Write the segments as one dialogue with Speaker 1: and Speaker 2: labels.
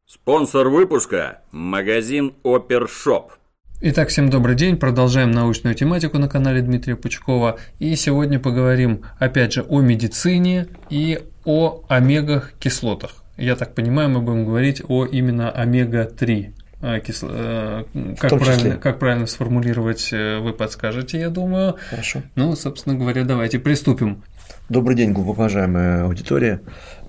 Speaker 1: Спонсор выпуска – магазин Опершоп.
Speaker 2: Итак, всем добрый день. Продолжаем научную тематику на канале Дмитрия Пучкова. И сегодня поговорим, опять же, о медицине и о омега-кислотах. Я так понимаю, мы будем говорить о именно омега-3. Как правильно сформулировать, вы подскажете, я думаю.
Speaker 3: Хорошо.
Speaker 2: Ну, собственно говоря, давайте приступим.
Speaker 3: Добрый день, глубоко уважаемая аудитория.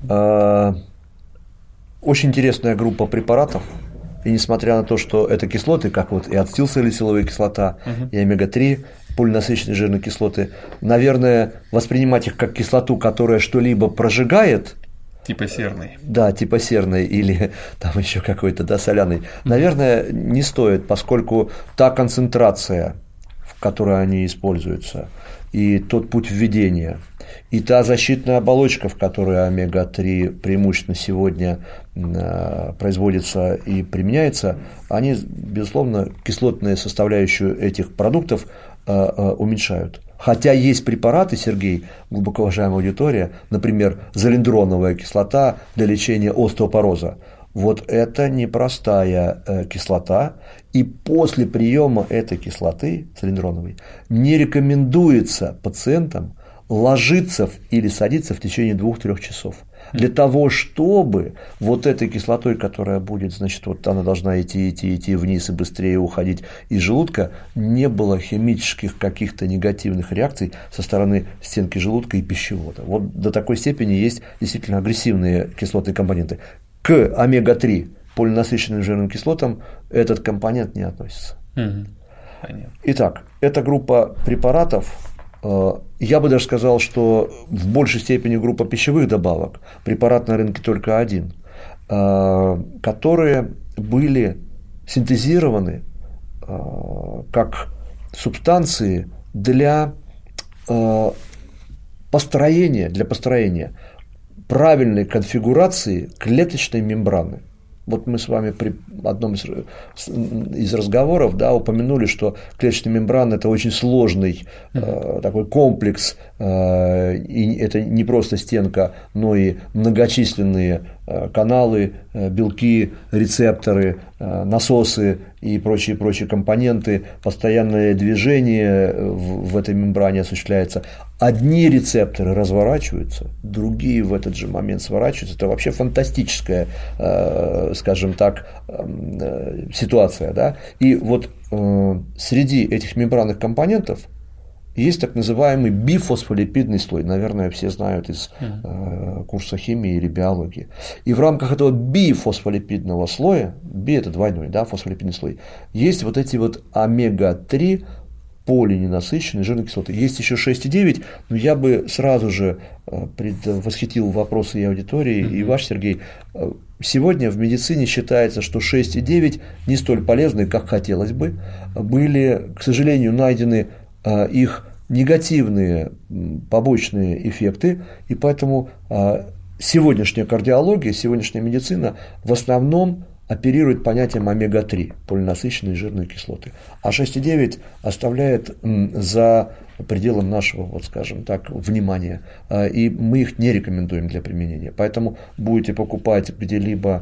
Speaker 3: Очень интересная группа препаратов, и несмотря на то, что это кислоты, как вот и ацетилсалициловая кислота, и омега-3, полиненасыщенные жирные кислоты, наверное, воспринимать их как кислоту, которая что-либо прожигает,
Speaker 2: типа серной.
Speaker 3: Да, типа серной или там еще какой-то, да, соляной, наверное, не стоит, поскольку та концентрация, в которой они используются, и тот путь введения, и та защитная оболочка, в которой омега-3 преимущественно сегодня производится и применяется, они, безусловно, кислотную составляющую этих продуктов уменьшают. Хотя есть препараты, Сергей, глубоко уважаемая аудитория, например, залиндроновая кислота для лечения остеопороза. Вот это непростая кислота, и после приема этой кислоты, залиндроновой, не рекомендуется пациентам ложиться или садиться в течение 2-3 часов. Для того, чтобы вот этой кислотой, которая будет, значит, вот она должна идти вниз и быстрее уходить из желудка, не было химических каких-то негативных реакций со стороны стенки желудка и пищевода. Вот до такой степени есть действительно агрессивные кислотные компоненты. К омега-3 полиненасыщенным жирным кислотам этот компонент не относится.
Speaker 2: Понятно.
Speaker 3: Итак, эта группа препаратов, я бы даже сказал, что в большей степени группа пищевых добавок, препарат на рынке только один, которые были синтезированы как субстанции для построения правильной конфигурации клеточной мембраны. Вот мы с вами при одном из разговоров, да, упомянули, что клеточная мембрана – это очень сложный такой комплекс, и это не просто стенка, но и многочисленные каналы, белки, рецепторы, насосы и прочие компоненты, постоянное движение в этой мембране осуществляется. Одни рецепторы разворачиваются, другие в этот же момент сворачиваются. Это вообще фантастическая, скажем так, ситуация. Да? И вот среди этих мембранных компонентов есть так называемый бифосфолипидный слой. Наверное, все знают из курса химии или биологии. И в рамках этого бифосфолипидного слоя, би – это двойной, да, фосфолипидный слой, есть вот эти вот омега-3 полиненасыщенные жирные кислоты. Есть еще 6,9, но я бы сразу же предвосхитил вопросы и аудитории, и ваш, Сергей. Сегодня в медицине считается, что 6,9 не столь полезны, как хотелось бы. Были, к сожалению, найдены их негативные побочные эффекты, и поэтому сегодняшняя кардиология, сегодняшняя медицина в основном оперирует понятием омега-3, полиненасыщенные жирные кислоты, а 6,9 оставляет за пределом нашего, вот скажем так, внимания, и мы их не рекомендуем для применения. Поэтому будете покупать где-либо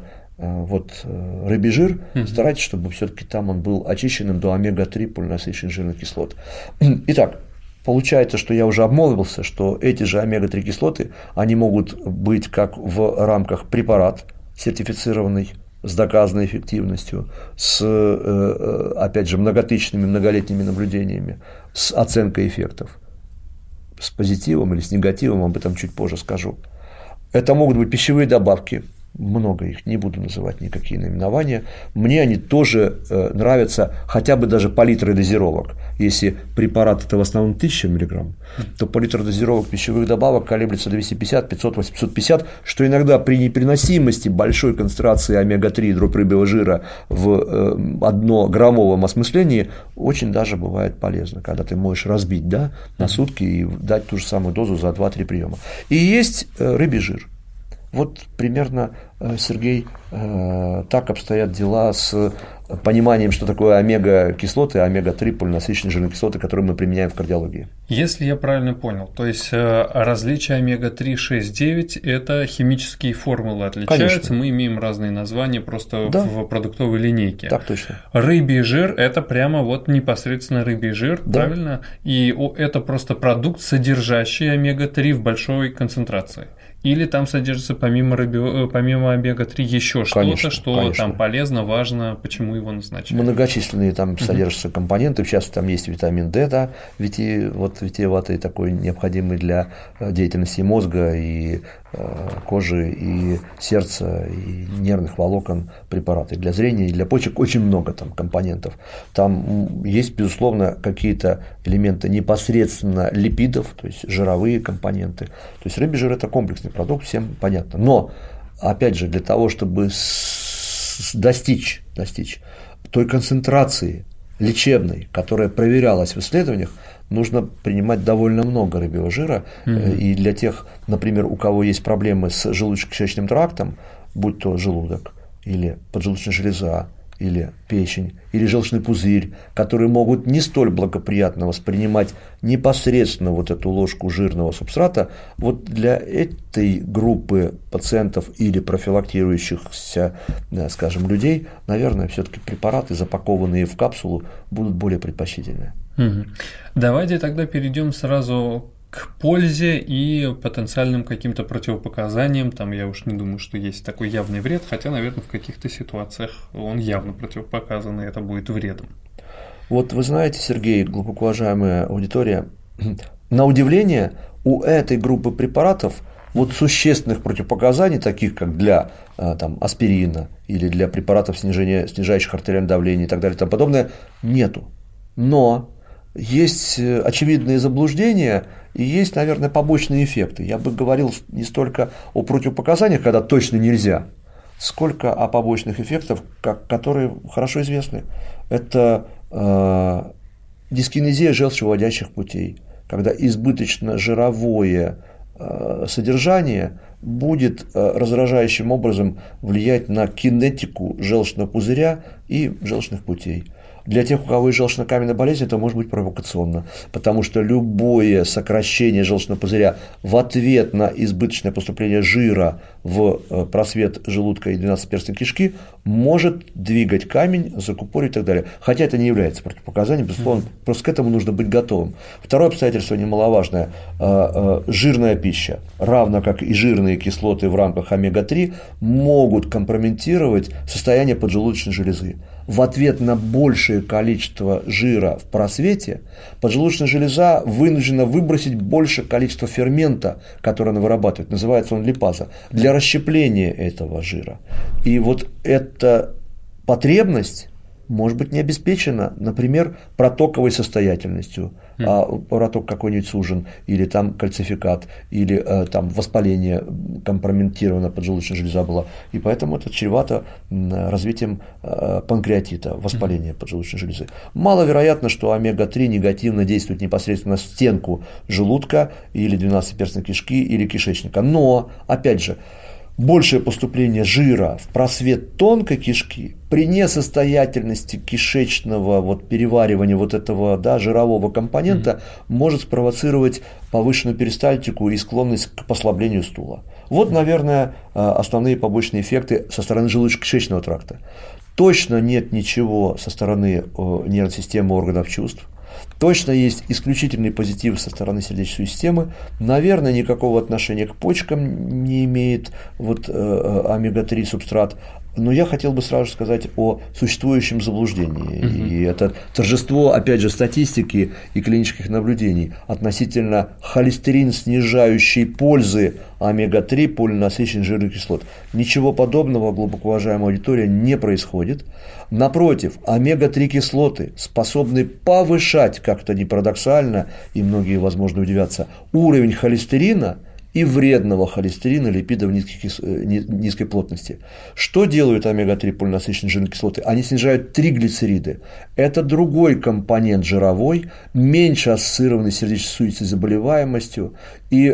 Speaker 3: рыбий жир, старайтесь, чтобы все-таки там он был очищенным до омега-3 полиненасыщенных жирных кислот. Итак, получается, что я уже обмолвился, что эти же омега-3 кислоты, они могут быть как в рамках препарат, сертифицированный, с доказанной эффективностью, с, опять же, многолетними наблюдениями, с оценкой эффектов, с позитивом или с негативом, об этом чуть позже скажу. Это могут быть пищевые добавки, много их, не буду называть никакие наименования. Мне они тоже нравятся, хотя бы даже по литру дозировок. Если препарат это в основном 1000 мг, то по литру дозировок пищевых добавок колеблется 250, 500, 850, что иногда при непереносимости большой концентрации омега-3 дробь рыбьего жира в 1-граммовом осмыслении очень даже бывает полезно, когда ты можешь разбить, да, на сутки и дать ту же самую дозу за 2-3 приема. И есть рыбий жир. Вот примерно, Сергей, так обстоят дела с пониманием, что такое омега-кислоты, омега-3 полиненасыщенные жирные кислоты, которые мы применяем в кардиологии.
Speaker 2: Если я правильно понял, то есть различия омега-3, 6, 9 – это химические формулы отличаются, конечно. Мы имеем разные названия просто в продуктовой линейке.
Speaker 3: Так точно.
Speaker 2: Рыбий жир – это прямо вот непосредственно рыбий жир, правильно? И это просто продукт, содержащий омега-3 в большой концентрации. Или там содержится помимо омега-3 еще что-то, что там полезно, важно, почему его назначают?
Speaker 3: Многочисленные там содержатся компоненты, в частности, там есть витамин D, да, витиеватый, такой необходимый для деятельности мозга, и кожи, и сердца, и нервных волокон препараты. Для зрения и для почек очень много там компонентов. Там есть, безусловно, какие-то элементы непосредственно липидов, то есть жировые компоненты. То есть рыбий жир – это комплексный продукт, всем понятно. Но, опять же, для того, чтобы достичь той концентрации лечебной, которая проверялась в исследованиях, нужно принимать довольно много рыбьего жира. И для тех, например, у кого есть проблемы с желудочно-кишечным трактом, будь то желудок или поджелудочная железа, или печень, или желчный пузырь, которые могут не столь благоприятно воспринимать непосредственно вот эту ложку жирного субстрата, вот для этой группы пациентов или профилактирующихся, скажем, людей, наверное, все-таки препараты, запакованные в капсулу, будут более предпочтительны.
Speaker 2: Давайте тогда перейдем сразу к пользе и потенциальным каким-то противопоказаниям. Там я уж не думаю, что есть такой явный вред, хотя, наверное, в каких-то ситуациях он явно противопоказан, и это будет вредом.
Speaker 3: Вот вы знаете, Сергей, глубоко уважаемая аудитория, на удивление у этой группы препаратов вот существенных противопоказаний, таких как для там, аспирина или для препаратов, снижающих артериальное давление и так далее и тому подобное, нету. Но есть очевидные заблуждения и есть, наверное, побочные эффекты. Я бы говорил не столько о противопоказаниях, когда точно нельзя, сколько о побочных эффектах, которые хорошо известны. Это дискинезия желчевыводящих путей, когда избыточно жировое содержание будет раздражающим образом влиять на кинетику желчного пузыря и желчных путей. Для тех, у кого есть желчно-каменная болезнь, это может быть провокационно, потому что любое сокращение желчного пузыря в ответ на избыточное поступление жира в просвет желудка и двенадцатиперстной кишки может двигать камень, закупорить и так далее. Хотя это не является противопоказанием, безусловно, просто к этому нужно быть готовым. Второе обстоятельство немаловажное. Жирная пища, равно как и жирные кислоты в рамках омега-3, могут компрометировать состояние поджелудочной железы. В ответ на большее количество жира в просвете поджелудочная железа вынуждена выбросить большее количество фермента, который она вырабатывает, называется он липаза, для расщепления этого жира. И вот эта потребность может быть не обеспечена, например, протоковой состоятельностью, проток какой-нибудь сужен, или там кальцификат, или там воспаление компрометировано, поджелудочная железа была, и поэтому это чревато развитием панкреатита, воспаления поджелудочной железы. Маловероятно, что омега-3 негативно действует непосредственно на стенку желудка или двенадцатиперстной кишки или кишечника, но, опять же, большее поступление жира в просвет тонкой кишки при несостоятельности кишечного переваривания этого жирового компонента может спровоцировать повышенную перистальтику и склонность к послаблению стула. Вот, наверное, основные побочные эффекты со стороны желудочно-кишечного тракта. Точно нет ничего со стороны нервной системы, органов чувств. Точно есть исключительный позитив со стороны сердечной системы. Наверное, никакого отношения к почкам не имеет омега-3 субстрат. Но я хотел бы сразу сказать о существующем заблуждении. И это торжество, опять же, статистики и клинических наблюдений относительно холестерин снижающей пользы омега-3 полиненасыщенных жирных кислот. Ничего подобного, глубоко уважаемая аудитория, не происходит. Напротив, омега-3 кислоты способны повышать, как-то не парадоксально, и многие, возможно, удивятся, уровень холестерина и вредного холестерина, липидов низкой плотности. Что делают омега-3 полиненасыщенные жирные кислоты? Они снижают триглицериды. Это другой компонент жировой, меньше ассоциированный с сердечно-сосудистой заболеваемостью, и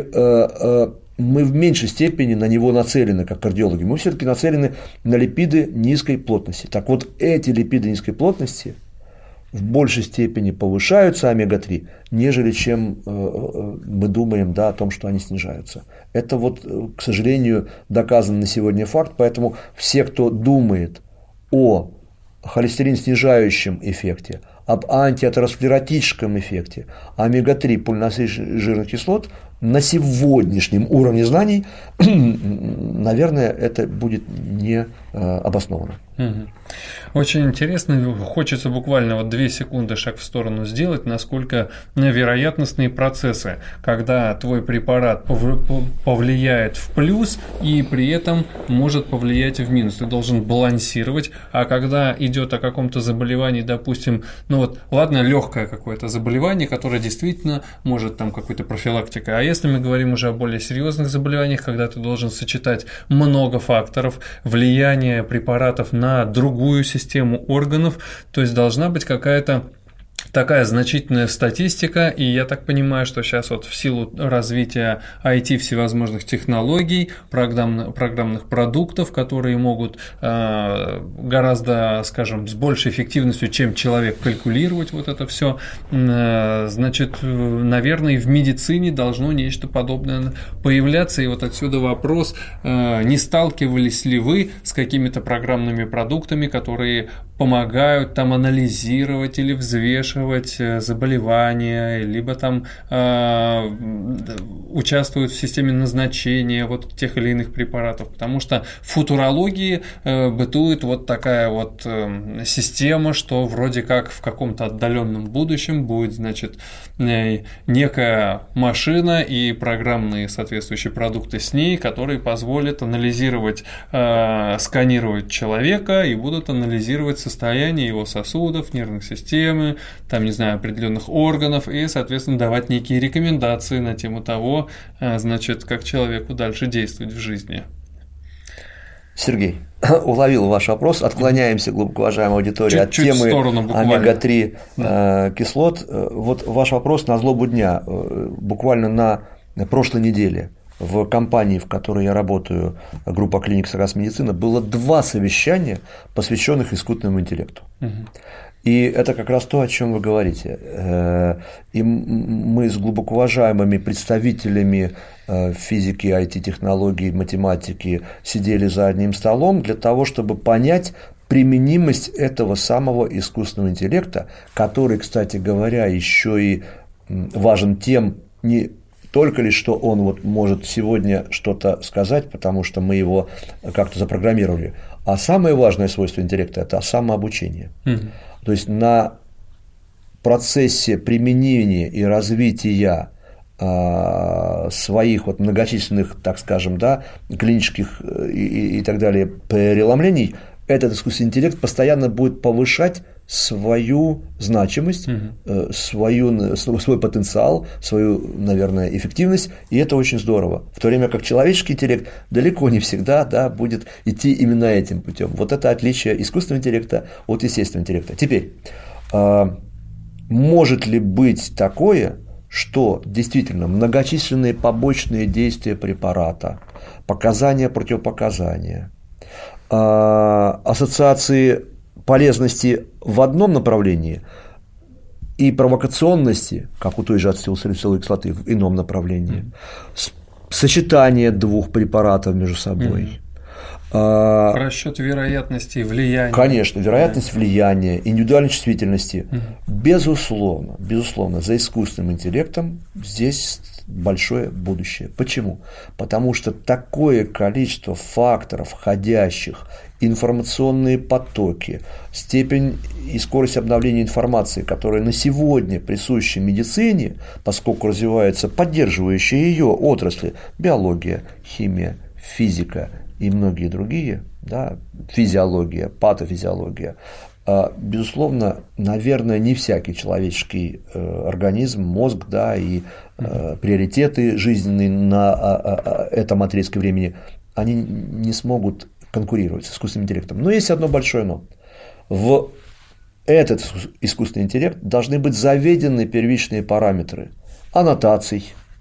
Speaker 3: мы в меньшей степени на него нацелены, как кардиологи. Мы все-таки нацелены на липиды низкой плотности. Так вот, эти липиды низкой плотности в большей степени повышаются омега-3, нежели чем мы думаем, да, о том, что они снижаются. Это вот, к сожалению, доказан на сегодня факт, поэтому все, кто думает о холестерин снижающем эффекте, об антиатеросклеротическом эффекте омега-3 полиненасыщенных жирных кислот, на сегодняшнем уровне знаний, наверное, это будет не обоснованно.
Speaker 2: Очень интересно, хочется буквально вот 2 секунды шаг в сторону сделать, насколько вероятностные процессы, когда твой препарат повлияет в плюс и при этом может повлиять в минус. Ты должен балансировать, а когда идет о каком-то заболевании, допустим, ну вот, ладно, легкое какое-то заболевание, которое действительно может там какой-то профилактика, а если мы говорим уже о более серьезных заболеваниях, когда ты должен сочетать много факторов, влияние препаратов на другую систему органов, то есть должна быть какая-то такая значительная статистика, и я так понимаю, что сейчас вот в силу развития IT всевозможных технологий, программных продуктов, которые могут гораздо, скажем, с большей эффективностью, чем человек, калькулировать вот это все, значит, наверное, и в медицине должно нечто подобное появляться, и вот отсюда вопрос, не сталкивались ли вы с какими-то программными продуктами, которые помогают там анализировать или взвешивать заболевания, либо там участвуют в системе назначения вот тех или иных препаратов, потому что в футурологии бытует вот такая вот система, что вроде как в каком-то отдаленном будущем будет, значит, некая машина и программные соответствующие продукты с ней, которые позволят анализировать, сканировать человека и будут анализировать состояние его сосудов, нервной системы, там, не знаю, определенных органов и, соответственно, давать некие рекомендации на тему того, значит, как человеку дальше действовать в жизни.
Speaker 3: Сергей, уловил ваш вопрос. Отклоняемся, глубоко уважаемая аудитория, от темы омега-3 кислот. Вот ваш вопрос на злобу дня. Буквально на прошлой неделе в компании, в которой я работаю, группа клиник Согаз Медицина, было 2 совещания, посвященных искусственному интеллекту. И это как раз то, о чем вы говорите. И мы с глубоко уважаемыми представителями физики, IT-технологий, математики сидели за одним столом для того, чтобы понять применимость этого самого искусственного интеллекта, который, кстати говоря, еще и важен тем, не только лишь, что он вот может сегодня что-то сказать, потому что мы его как-то запрограммировали, а самое важное свойство интеллекта – это самообучение. То есть на процессе применения и развития своих вот многочисленных, так скажем, да, клинических и так далее преломлений, этот искусственный интеллект постоянно будет повышать свою значимость, свой потенциал, свою, наверное, эффективность, и это очень здорово. В то время как человеческий интеллект далеко не всегда, да, будет идти именно этим путем. Вот это отличие искусственного интеллекта от естественного интеллекта. Теперь, может ли быть такое, что действительно многочисленные побочные действия препарата, показания, противопоказания, ассоциации полезности в одном направлении и провокационности, как у той же ацетилсалициловой кислоты, в ином направлении, сочетание 2 препаратов между собой.
Speaker 2: Расчет вероятности влияния.
Speaker 3: Конечно, вероятность влияния, индивидуальной чувствительности. Безусловно, за искусственным интеллектом здесь большое будущее. Почему? Потому что такое количество факторов, входящих, информационные потоки, степень и скорость обновления информации, которая на сегодня присуща медицине, поскольку развиваются поддерживающие ее отрасли, биология, химия, физика и многие другие, да, физиология, патофизиология, безусловно, наверное, не всякий человеческий организм, мозг, да, и приоритеты жизненные на этом отрезке времени, они не смогут конкурировать с искусственным интеллектом. Но есть одно большое но. В этот искусственный интеллект должны быть заведены первичные параметры аннотаций,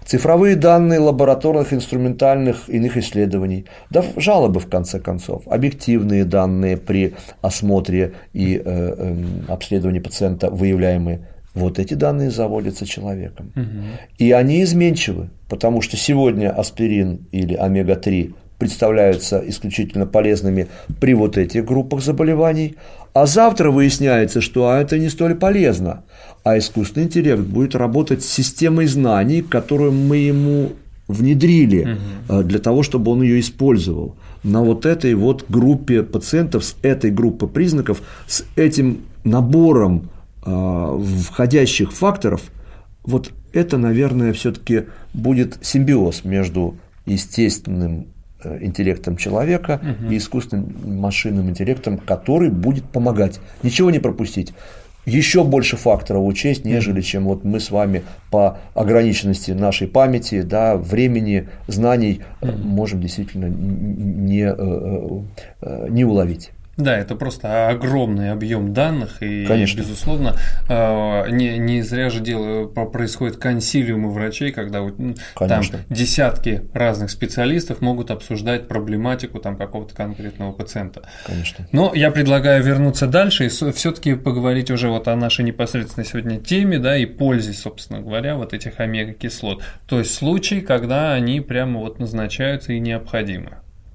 Speaker 3: цифровые данные лабораторных, инструментальных иных исследований, да, жалобы, в конце концов, объективные данные при осмотре и обследовании пациента выявляемые. Вот эти данные заводятся человеком. И они изменчивы, потому что сегодня аспирин или омега-3 представляются исключительно полезными при вот этих группах заболеваний, а завтра выясняется, что это не столь полезно, а искусственный интеллект будет работать с системой знаний, которую мы ему внедрили для того, чтобы он ее использовал на вот этой вот группе пациентов, с этой группой признаков, с этим набором входящих факторов. Вот это, наверное, все-таки будет симбиоз между естественным интеллектом человека и искусственным машинным интеллектом, который будет помогать, ничего не пропустить, еще больше факторов учесть, нежели чем вот мы с вами по ограниченности нашей памяти, да, времени, знаний можем действительно не уловить.
Speaker 2: Да, это просто огромный объем данных, и,
Speaker 3: конечно,
Speaker 2: безусловно, не зря же происходят консилиумы врачей, когда там десятки разных специалистов могут обсуждать проблематику там какого-то конкретного пациента.
Speaker 3: Конечно.
Speaker 2: Но я предлагаю вернуться дальше и все-таки поговорить уже вот о нашей непосредственной сегодня теме, да, и пользе, собственно говоря, вот этих омега-кислот. То есть случаи, когда они прямо вот назначаются и необходимы.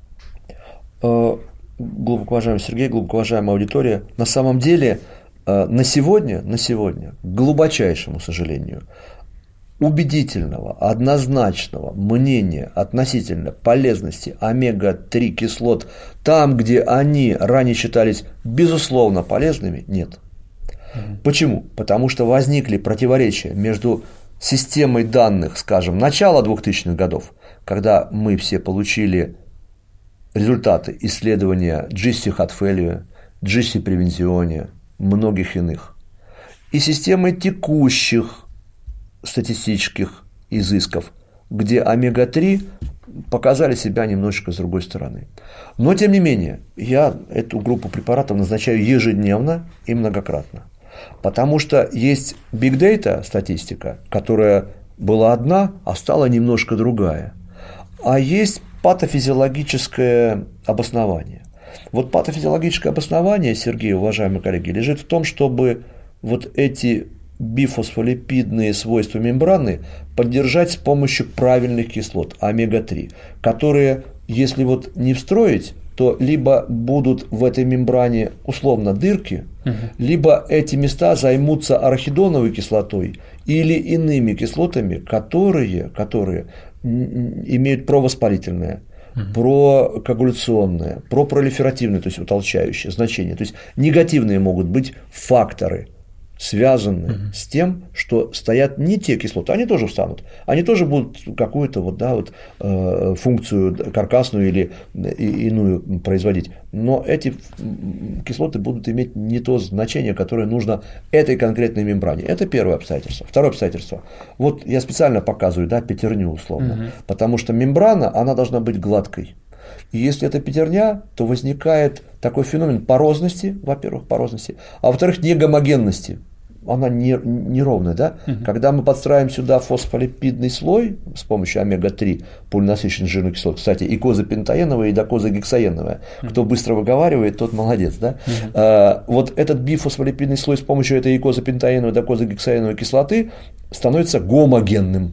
Speaker 3: Глубоко уважаемый Сергей, глубоко уважаемая аудитория, на самом деле на сегодня, к глубочайшему сожалению, убедительного, однозначного мнения относительно полезности омега-3 кислот там, где они ранее считались безусловно полезными, нет. Почему? Потому что возникли противоречия между системой данных, скажем, начала 2000-х годов, когда мы все получили результаты исследования GC Heart Failure, GC Prevention, многих иных, и системой текущих статистических изысков, где омега-3 показали себя немножечко с другой стороны. Но, тем не менее, я эту группу препаратов назначаю ежедневно и многократно, потому что есть Big Data статистика, которая была одна, а стала немножко другая, а есть патофизиологическое обоснование. Вот патофизиологическое обоснование, Сергей, уважаемые коллеги, лежит в том, чтобы вот эти бифосфолипидные свойства мембраны поддержать с помощью правильных кислот омега-3, которые, если вот не встроить, то либо будут в этой мембране условно дырки, либо эти места займутся арахидоновой кислотой или иными кислотами, которые имеют провоспалительное, прокоагуляционное, пропролиферативное, то есть утолщающее значение. То есть негативные могут быть факторы, связанные с тем, что стоят не те кислоты, они тоже встанут, они тоже будут какую-то функцию каркасную или иную производить, но эти кислоты будут иметь не то значение, которое нужно этой конкретной мембране. Это первое обстоятельство. Второе обстоятельство. Вот я специально показываю, пятерню условно, потому что мембрана, она должна быть гладкой. И если это пятерня, то возникает такой феномен порозности, во-первых, а во-вторых, негомогенности. Она неровная, да? Когда мы подстраиваем сюда фосфолипидный слой с помощью омега-3 полиненасыщенных жирных кислот, кстати, и козапентаеновая, и докозагексаеновая, кто быстро выговаривает, тот молодец, да? Вот этот бифосфолипидный слой с помощью этой икозапентаеновой, докозагексаеновой кислоты становится гомогенным.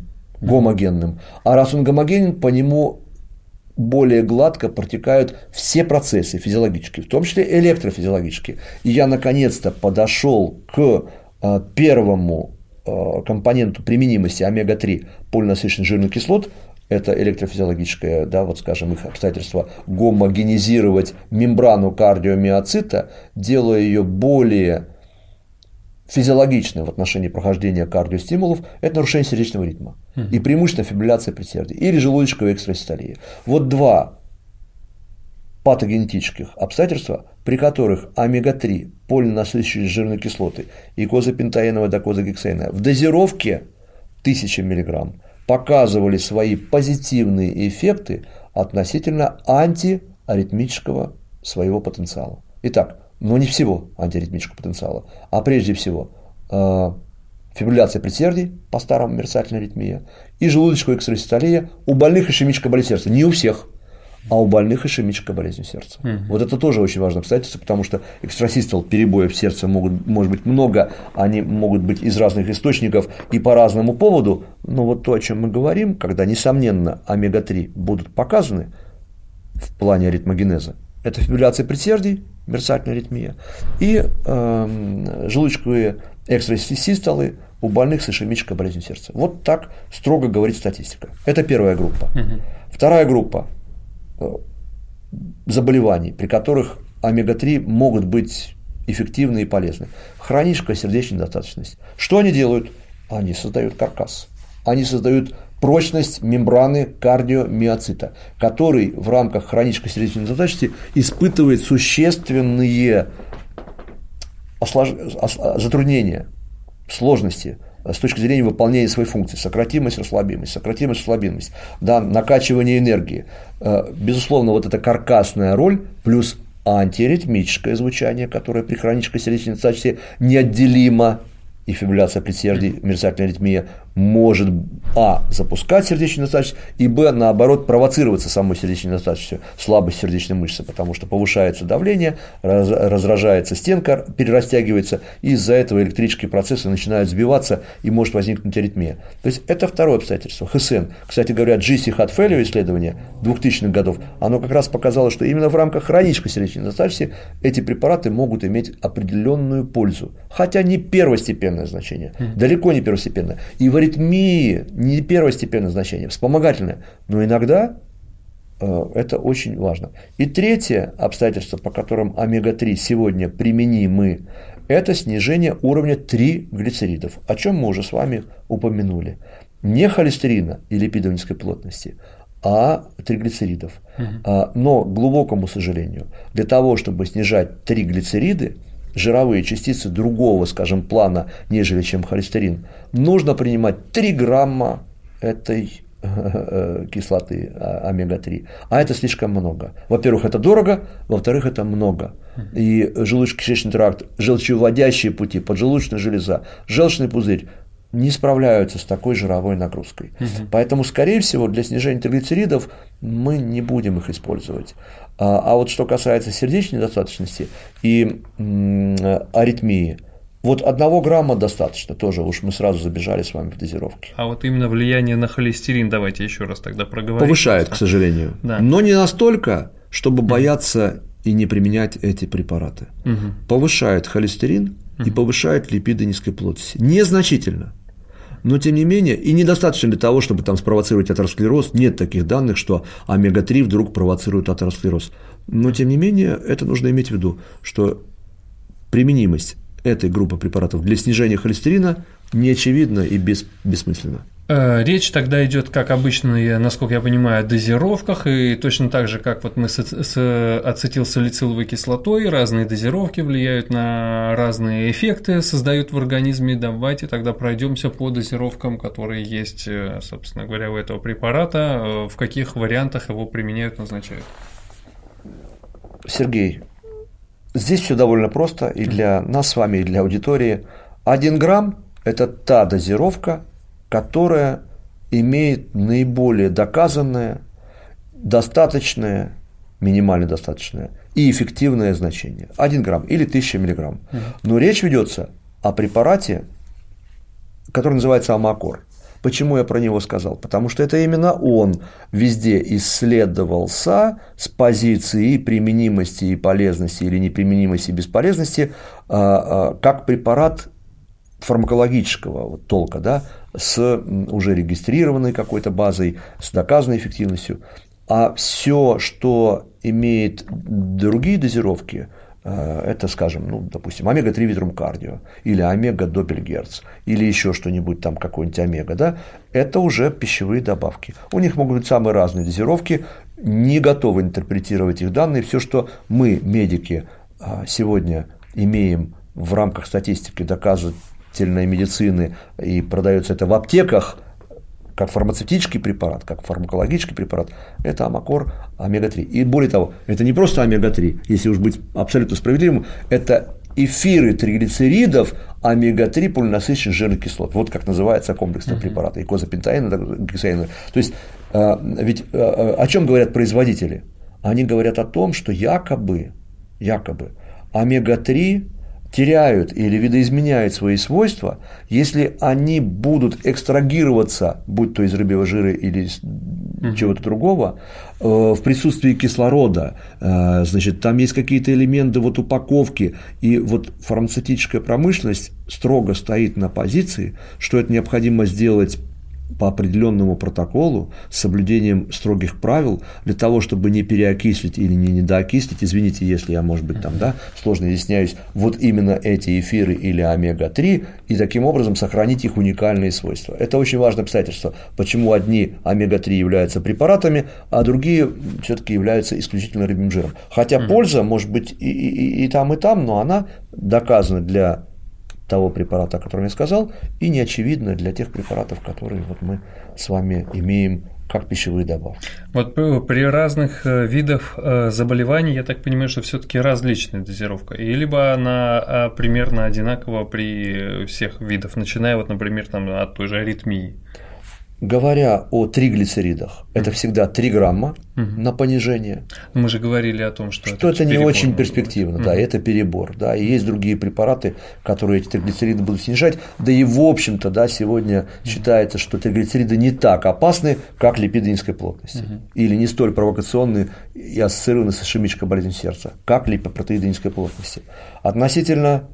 Speaker 3: А раз он гомогенен, по нему более гладко протекают все процессы физиологические, в том числе электрофизиологические. И я наконец-то подошел к первому компоненту применимости омега-3 полиненасыщенных жирных кислот, это электрофизиологическое, скажем, их обстоятельство, гомогенизировать мембрану кардиомиоцита, делая ее более физиологичной в отношении прохождения кардиостимулов, это нарушение сердечного ритма и преимущественно фибрилляция предсердия или желудочковая экстрасистолия. Вот два патогенетических обстоятельства, при которых омега-3 полиненасыщенные жирные кислоты и козапентаеновая, докозагексаеновая в дозировке 1000 мг показывали свои позитивные эффекты относительно антиаритмического своего потенциала. Итак, но не всего антиаритмического потенциала, а прежде всего фибрилляция предсердий, по-старому мерцательная аритмия, и желудочковая экстрасистолия у больных ишемической болезнью сердца. Не у всех, а у больных ишемической болезнью сердца. Вот это тоже очень важное обстоятельство, потому что экстрасистол, перебоев сердца может быть много, они могут быть из разных источников и по разному поводу, но вот то, о чем мы говорим, когда, несомненно, омега-3 будут показаны в плане аритмогенеза, это фибрилляция предсердий, мерцательная аритмия, и желудочковые экстрасистолы у больных с ишемической болезнью сердца. Вот так строго говорит статистика. Это первая группа. Вторая группа заболеваний, при которых омега-3 могут быть эффективны и полезны. Хроническая сердечная недостаточность. Что они делают? Они создают каркас. Они создают прочность мембраны кардиомиоцита, который в рамках хронической сердечной недостаточности испытывает существенные затруднения, сложности с точки зрения выполнения своей функции, сократимость, расслабимость, да, накачивание энергии. Безусловно, вот эта каркасная роль плюс антиаритмическое звучание, которое при хронической сердечной недостаточности неотделимо, и фибрилляция предсердий, мерцательная аритмия может запускать сердечную недостаточность, и наоборот провоцироваться самой сердечной недостаточностью, слабость сердечной мышцы, потому что повышается давление, раздражается стенка, перерастягивается, и из-за этого электрические процессы начинают сбиваться, и может возникнуть аритмия. То есть это второе обстоятельство. ХСН, кстати говоря, GC Heart Failure исследование 2000-х годов, оно как раз показало, что именно в рамках хронической сердечной недостаточности эти препараты могут иметь определенную пользу, хотя не первостепенное значение, далеко не первостепенное. И в аритмии не первостепенное значение, вспомогательное, но иногда это очень важно. И третье обстоятельство, по которым омега-3 сегодня применимы, это снижение уровня триглицеридов, о чем мы уже с вами упомянули. Не холестерина и липидов низкой плотности, а триглицеридов. Но, к глубокому сожалению, для того, чтобы снижать триглицериды, жировые частицы другого, скажем, плана, нежели чем холестерин, нужно принимать 3 грамма этой кислоты омега-3, а это слишком много. Во-первых, это дорого, во-вторых, это много. И желудочно-кишечный тракт, желчевыводящие пути, поджелудочная железа, желчный пузырь не справляются с такой жировой нагрузкой. Поэтому, скорее всего, для снижения триглицеридов мы не будем их использовать. А вот что касается сердечной недостаточности и аритмии, вот 1 грамма достаточно, тоже уж мы сразу забежали с вами в дозировки.
Speaker 2: А вот именно влияние на холестерин, давайте еще раз тогда проговорим.
Speaker 3: Повышает, к сожалению,
Speaker 2: да.
Speaker 3: Но не настолько, чтобы бояться и не применять эти препараты. Повышает холестерин и повышает липиды низкой плотности. Незначительно. Но, тем не менее, и недостаточно для того, чтобы там спровоцировать атеросклероз. Нет таких данных, что омега-3 вдруг провоцирует атеросклероз. Но, тем не менее, это нужно иметь в виду, что применимость этой группы препаратов для снижения холестерина не очевидна и бессмысленна.
Speaker 2: Речь тогда идет, как обычно, насколько я понимаю, о дозировках, и точно так же, как вот мы с ацетилсалициловой кислотой, разные дозировки влияют на разные эффекты, создают в организме. Давайте тогда пройдемся по дозировкам, которые есть, собственно говоря, у этого препарата, в каких вариантах его применяют, назначают.
Speaker 3: Сергей, здесь все довольно просто и для нас с вами, и для аудитории. 1 грамм – это та дозировка, которая имеет наиболее доказанное, достаточное, минимально достаточное и эффективное значение. 1 грамм или 1000 миллиграмм. Но речь ведется о препарате, который называется Амакор. Почему я про него сказал? Потому что это именно он везде исследовался с позиции применимости и полезности или неприменимости и бесполезности как препарат фармакологического толка, да, с уже регистрированной какой-то базой, с доказанной эффективностью, а все, что имеет другие дозировки, это, скажем, допустим, омега-3 Витрум Кардио, или омега-Доппельгерц, или еще что-нибудь там, какой-нибудь омега, да, это уже пищевые добавки. У них могут быть самые разные дозировки, не готовы интерпретировать их данные. Все, что мы, медики, сегодня имеем в рамках статистики доказывать медицины, и продается это в аптеках как фармацевтический препарат, как фармакологический препарат, это Амакор омега-3. И более того, это не просто омега-3, если уж быть абсолютно справедливым, это эфиры триглицеридов омега-3 полиненасыщенных жирных кислот. Вот как называется комплексный препарат, икозапентаина, гексаина. То есть, ведь о чем говорят производители? Они говорят о том, что якобы омега-3 теряют или видоизменяют свои свойства, если они будут экстрагироваться, будь то из рыбьего жира или из чего-то другого, в присутствии кислорода. Значит, там есть какие-то элементы вот упаковки, и вот фармацевтическая промышленность строго стоит на позиции, что это необходимо сделать по определенному протоколу с соблюдением строгих правил для того, чтобы не переокислить или не недоокислить, извините, если я, может быть, там, да, сложно изъясняюсь, вот именно эти эфиры или омега-3, и таким образом сохранить их уникальные свойства. Это очень важное обстоятельство, почему одни омега-3 являются препаратами, а другие все-таки являются исключительно рыбьим жиром. Хотя польза может быть и там, но она доказана для того препарата, о котором я сказал, и не очевидно для тех препаратов, которые вот мы с вами имеем как пищевые добавки.
Speaker 2: Вот при разных видах заболеваний, я так понимаю, что все-таки различная дозировка, и либо она примерно одинакова при всех видах, начиная, вот, например, там, от той же аритмии.
Speaker 3: Говоря о триглицеридах, это всегда 3 грамма на понижение.
Speaker 2: Мы же говорили о том, что
Speaker 3: это не очень перспективно, да, это перебор, да, и есть другие препараты, которые эти триглицериды будут снижать, да и в общем-то, да, сегодня считается, что триглицериды не так опасны, как липиды низкой плотности, или не столь провокационны и ассоциированы с ишемической болезнью сердца, как липопротеиды низкой плотности. Относительно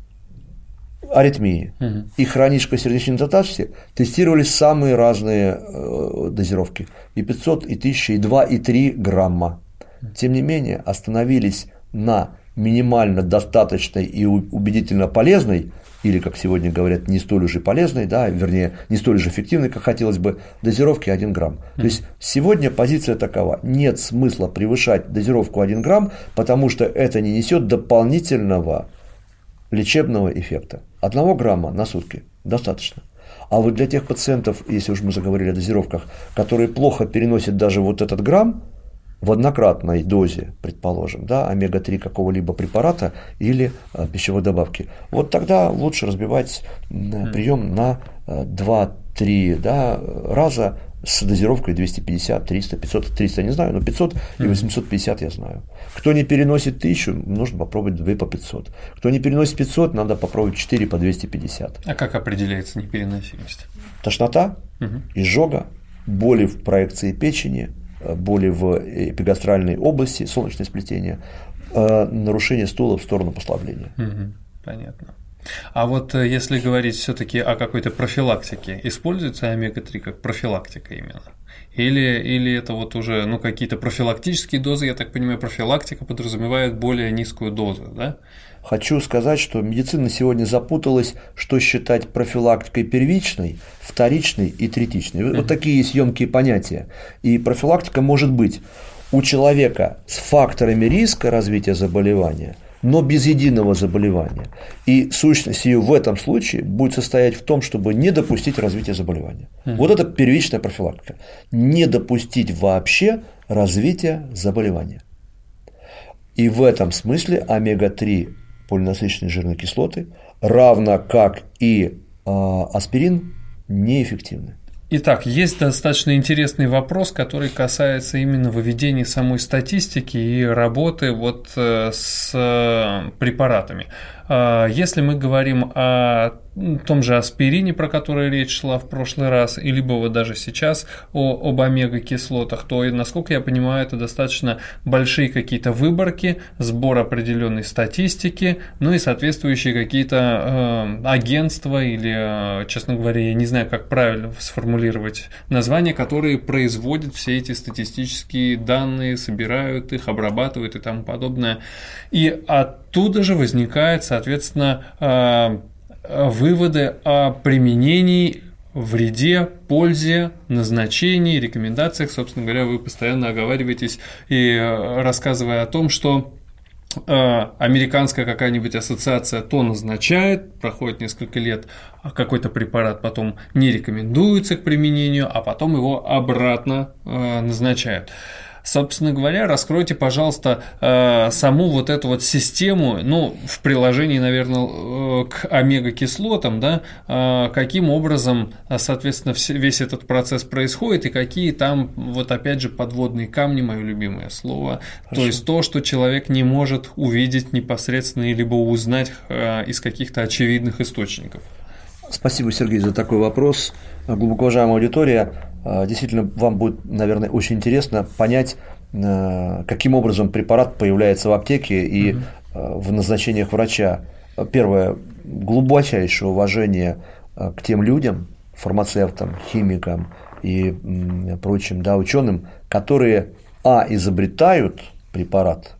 Speaker 3: аритмии и хронической сердечной недостаточности тестировались самые разные дозировки – и 500, и 1000, и 2, и 3 грамма. Тем не менее, остановились на минимально достаточной и убедительно полезной, или, как сегодня говорят, не столь уже полезной, да, вернее, не столь же эффективной, как хотелось бы, дозировки 1 грамм. То есть, сегодня позиция такова: нет смысла превышать дозировку 1 грамм, потому что это не несет дополнительного лечебного эффекта. 1 грамма на сутки достаточно. А вот для тех пациентов, если уж мы заговорили о дозировках, которые плохо переносят даже вот этот грамм в однократной дозе, предположим, да, омега-3 какого-либо препарата или пищевой добавки, вот тогда лучше разбивать прием на 2-3, да, раза с дозировкой 250, 300, 500, 300 я не знаю, но 500 и 850 я знаю. Кто не переносит 1000, нужно попробовать 2 по 500. Кто не переносит 500, надо попробовать 4 по 250.
Speaker 2: А как определяется непереносимость?
Speaker 3: Тошнота, изжога, боли в проекции печени, боли в эпигастральной области, солнечное сплетение, нарушение стула в сторону послабления.
Speaker 2: Понятно. А вот если говорить все-таки о какой-то профилактике, используется омега-3 как профилактика именно? Или это вот уже какие-то профилактические дозы, я так понимаю, профилактика подразумевает более низкую дозу, да?
Speaker 3: Хочу сказать, что медицина сегодня запуталась, что считать профилактикой первичной, вторичной и третичной. Вот такие есть емкие понятия. И профилактика может быть у человека с факторами риска развития заболевания, но без единого заболевания. И сущность ее в этом случае будет состоять в том, чтобы не допустить развития заболевания. Вот это первичная профилактика. Не допустить вообще развития заболевания. И в этом смысле омега-3 полиненасыщенные жирные кислоты, равно как и аспирин, неэффективны.
Speaker 2: Итак, есть достаточно интересный вопрос, который касается именно выведения самой статистики и работы вот с препаратами. Если мы говорим о том же аспирине, про который речь шла в прошлый раз, и либо вот даже сейчас об омега-кислотах, то, насколько я понимаю, это достаточно большие какие-то выборки, сбор определенной статистики, ну и соответствующие какие-то агентства или, честно говоря, я не знаю, как правильно сформулировать названия, которые производят все эти статистические данные, собирают их, обрабатывают и тому подобное. И оттуда же возникает, соответственно, выводы о применении, вреде, пользе, назначении, рекомендациях. Собственно говоря, вы постоянно оговариваетесь и рассказывая о том, что американская какая-нибудь ассоциация то назначает, проходит несколько лет, а какой-то препарат потом не рекомендуется к применению, а потом его обратно назначают. Собственно говоря, раскройте, пожалуйста, саму вот эту вот систему, ну, в приложении, наверное, к омега-кислотам, да, каким образом, соответственно, весь этот процесс происходит и какие там, вот опять же, подводные камни, мое любимое слово, то есть то, что человек не может увидеть непосредственно либо узнать из каких-то очевидных источников.
Speaker 3: Спасибо, Сергей, за такой вопрос. Глубоко уважаемая аудитория, действительно, вам будет, наверное, очень интересно понять, каким образом препарат появляется в аптеке и в назначениях врача. Первое, глубочайшее уважение к тем людям, фармацевтам, химикам и прочим, да, ученым, которые изобретают препарат,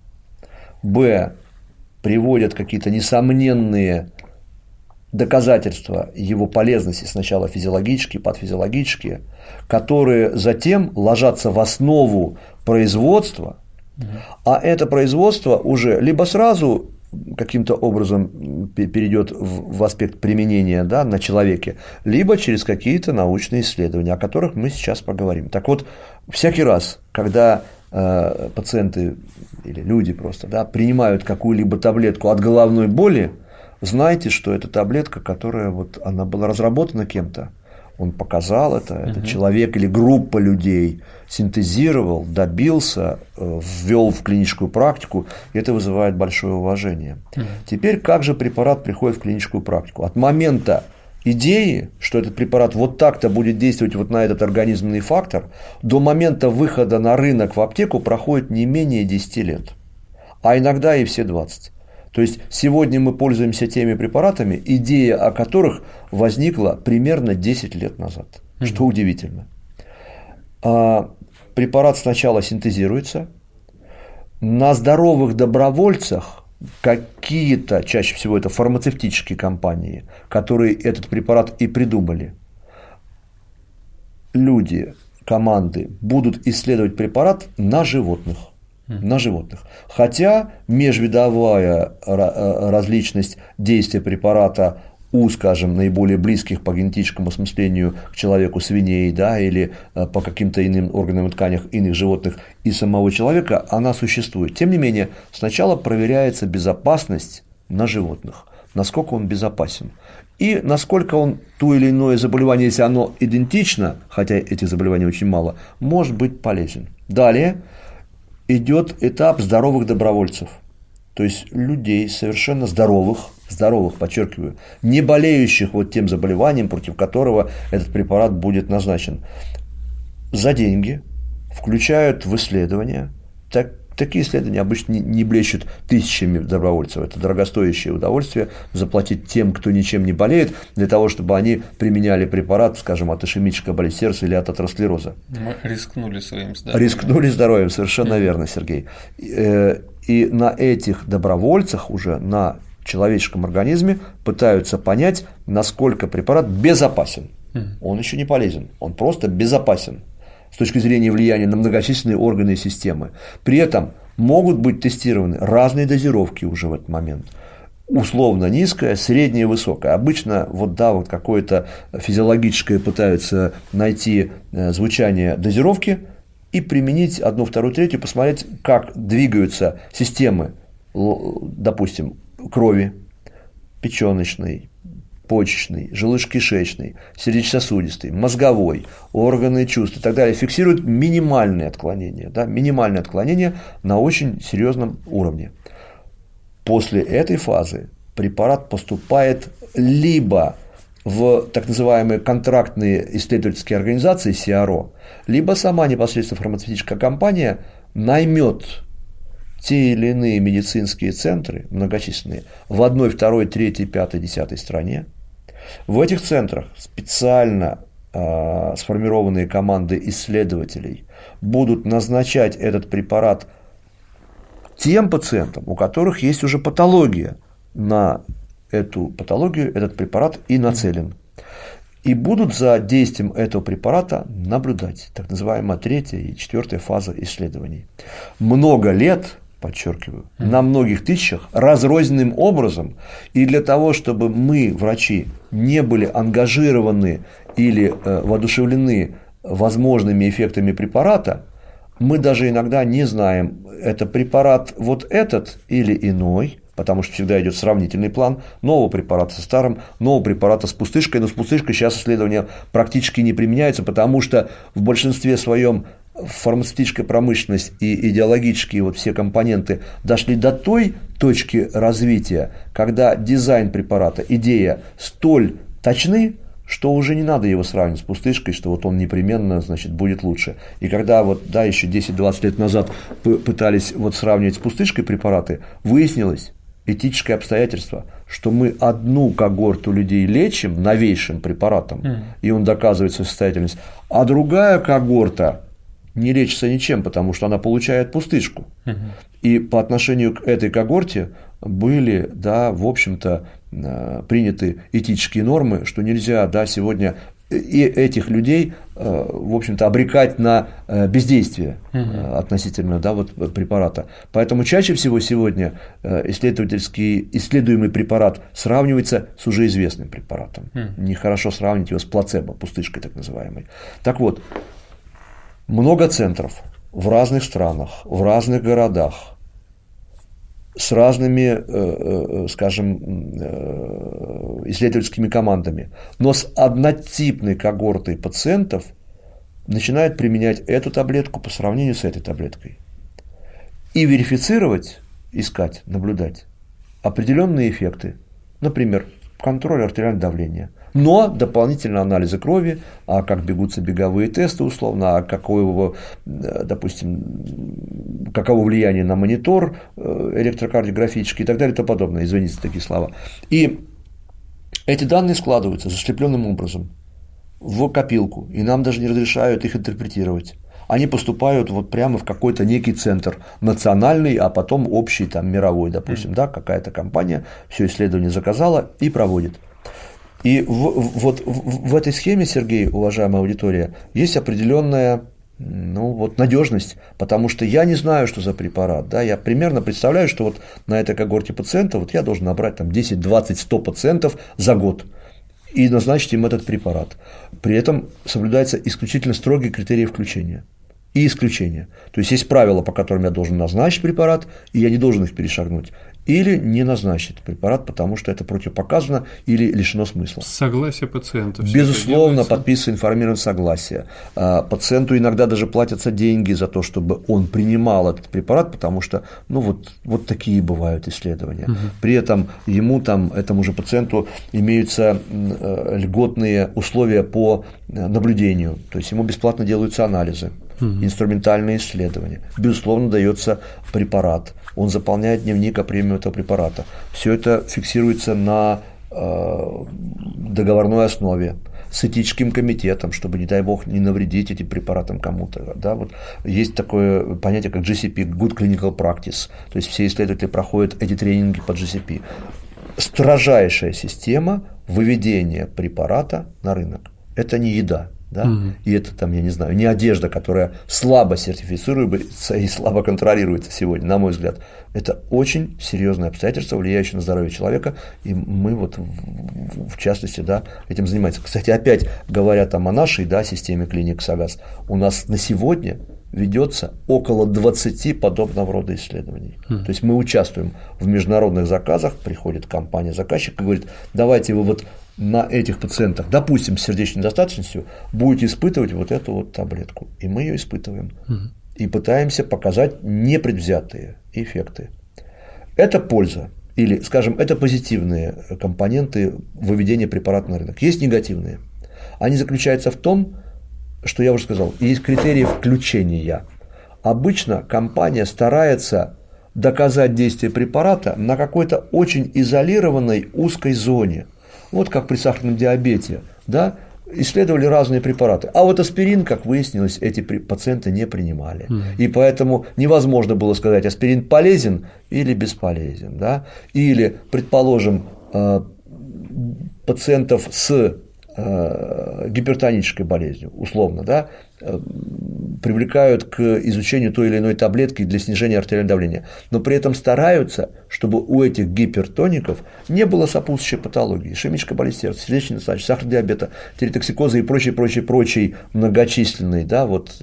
Speaker 3: приводят какие-то несомненные доказательства его полезности, сначала физиологические, подфизиологические, которые затем ложатся в основу производства, а это производство уже либо сразу каким-то образом перейдет в аспект применения, да, на человеке, либо через какие-то научные исследования, о которых мы сейчас поговорим. Так вот, всякий раз, когда пациенты или люди просто, да, принимают какую-либо таблетку от головной боли, знайте, что это таблетка, которая вот она была разработана кем-то, он показал это, этот человек или группа людей синтезировал, добился, ввел в клиническую практику, и это вызывает большое уважение. Теперь как же препарат приходит в клиническую практику? От момента идеи, что этот препарат вот так-то будет действовать вот на этот организменный фактор, до момента выхода на рынок в аптеку проходит не менее 10 лет, а иногда и все 20. То есть сегодня мы пользуемся теми препаратами, идея о которых возникла примерно 10 лет назад, что удивительно. Препарат сначала синтезируется, на здоровых добровольцах какие-то, чаще всего это фармацевтические компании, которые этот препарат и придумали, люди, команды будут исследовать препарат на животных. Хотя межвидовая различность действия препарата у, скажем, наиболее близких по генетическому осмыслению к человеку свиней, да, или по каким-то иным органам и тканях иных животных и самого человека, она существует. Тем не менее, сначала проверяется безопасность на животных, насколько он безопасен. И насколько он то или иное заболевание, если оно идентично, хотя этих заболеваний очень мало, может быть полезен. Далее идет этап здоровых добровольцев, то есть людей совершенно здоровых, подчеркиваю, не болеющих вот тем заболеванием, против которого этот препарат будет назначен. За деньги включают в исследования. Такие исследования обычно не блещут тысячами добровольцев. Это дорогостоящее удовольствие заплатить тем, кто ничем не болеет, для того, чтобы они применяли препарат, скажем, от ишемической болезни сердца или от атеросклероза.
Speaker 2: Мы рискнули своим здоровьем.
Speaker 3: Рискнули здоровьем, совершенно верно, Сергей. И на этих добровольцах уже, на человеческом организме пытаются понять, насколько препарат безопасен. Он еще не полезен, он просто безопасен с точки зрения влияния на многочисленные органы и системы. При этом могут быть тестированы разные дозировки уже в этот момент. Условно низкая, средняя, высокая. Обычно вот какое-то физиологическое пытаются найти звучание дозировки и применить 1, 2, 3, посмотреть, как двигаются системы, допустим, крови, печёночной, почечный, желудочно-кишечный, сердечно-сосудистый, мозговой, органы чувств и так далее, фиксируют минимальные отклонения, минимальные отклонения на очень серьезном уровне. После этой фазы препарат поступает либо в так называемые контрактные исследовательские организации CRO, либо сама непосредственно фармацевтическая компания наймет те или иные медицинские центры, многочисленные, в 1, 2, 3, 5, 10 стране. В этих центрах специально сформированные команды исследователей будут назначать этот препарат тем пациентам, у которых есть уже патология. На эту патологию этот препарат и нацелен. И будут за действием этого препарата наблюдать, так называемая 3-я и 4-я фаза исследований. Много лет, подчеркиваю, на многих тысячах, разрозненным образом, и для того, чтобы мы, врачи, не были ангажированы или воодушевлены возможными эффектами препарата, мы даже иногда не знаем, это препарат вот этот или иной, потому что всегда идет сравнительный план нового препарата со старым, нового препарата с пустышкой, но с пустышкой сейчас исследования практически не применяются, потому что в большинстве своем фармацевтическая промышленность и идеологические вот все компоненты дошли до той точки развития, когда дизайн препарата, идея столь точны, что уже не надо его сравнивать с пустышкой, что вот он непременно, значит, будет лучше. И когда вот, да, еще 10-20 лет назад пытались вот сравнивать с пустышкой препараты, выяснилось этическое обстоятельство, что мы одну когорту людей лечим новейшим препаратом, и он доказывает свою состоятельность, а другая когорта не лечится ничем, потому что она получает пустышку. И по отношению к этой когорте были, да, в общем-то, приняты этические нормы, что нельзя, да, сегодня и этих людей, в общем-то, обрекать на бездействие относительно, да, вот, препарата. Поэтому чаще всего сегодня исследуемый препарат сравнивается с уже известным препаратом. Нехорошо сравнить его с плацебо, пустышкой так называемой. Так вот, много центров в разных странах, в разных городах, с разными, скажем, исследовательскими командами, но с однотипной когортой пациентов начинают применять эту таблетку по сравнению с этой таблеткой. И верифицировать, искать, наблюдать определенные эффекты, например, контроль артериального давления, но дополнительно анализы крови, а как бегутся беговые тесты условно, а какого, допустим, каково влияние на монитор электрокардиографический и так далее и тому подобное, извините за такие слова. И эти данные складываются заслепленным образом в копилку, и нам даже не разрешают их интерпретировать. Они поступают вот прямо в какой-то некий центр национальный, а потом общий, там, мировой, допустим, да, какая-то компания все исследование заказала и проводит. И вот в этой схеме, Сергей, уважаемая аудитория, есть определенная, ну, вот, надежность, потому что я не знаю, что за препарат, да, я примерно представляю, что вот на этой когорте пациентов вот я должен набрать там 10, 20, 100 пациентов за год и назначить им этот препарат. При этом соблюдаются исключительно строгие критерии включения и исключения. То есть есть правила, по которым я должен назначить препарат, и я не должен их перешагнуть. Или не назначить препарат, потому что это противопоказано или лишено смысла.
Speaker 2: Согласие пациента.
Speaker 3: Безусловно, подписывается информированное согласие. Пациенту иногда даже платятся деньги за то, чтобы он принимал этот препарат, потому что, ну, вот такие бывают исследования. При этом ему, там, этому же пациенту имеются льготные условия по наблюдению, то есть ему бесплатно делаются анализы, инструментальные исследования. Безусловно, дается препарат, он заполняет дневник о приеме этого препарата. Все это фиксируется на договорной основе с этическим комитетом, чтобы, не дай бог, не навредить этим препаратам кому-то. Да, вот есть такое понятие, как GCP, Good Clinical Practice, то есть все исследователи проходят эти тренинги по GCP. Строжайшая система выведения препарата на рынок. Это не еда. Да? И это, там, я не знаю, не одежда, которая слабо сертифицируется и слабо контролируется сегодня, на мой взгляд. Это очень серьезное обстоятельство, влияющее на здоровье человека, и мы вот в частности, да, этим занимаемся. Кстати, опять говоря там о нашей, да, системе клиник САГАС, у нас на сегодня ведется около 20 подобного рода исследований. То есть мы участвуем в международных заказах, приходит компания-заказчик и говорит: давайте вы вот на этих пациентах, допустим, с сердечной недостаточностью, будете испытывать вот эту вот таблетку. И мы ее испытываем. И пытаемся показать непредвзятые эффекты. Это польза. Или, скажем, это позитивные компоненты выведения препарата на рынок. Есть негативные. Они заключаются в том, что я уже сказал, есть критерии включения. Обычно компания старается доказать действие препарата на какой-то очень изолированной узкой зоне. Вот как при сахарном диабете, да, исследовали разные препараты. А вот аспирин, как выяснилось, эти пациенты не принимали. И поэтому невозможно было сказать, аспирин полезен или бесполезен. Да? Или, предположим, пациентов с гипертонической болезнью, условно, да, привлекают к изучению той или иной таблетки для снижения артериального давления, но при этом стараются, чтобы у этих гипертоников не было сопутствующей патологии, ишемическая болезнь сердца, сердечная недостаточность, сахарный диабета, тиреотоксикоза и прочие многочисленные, да, вот,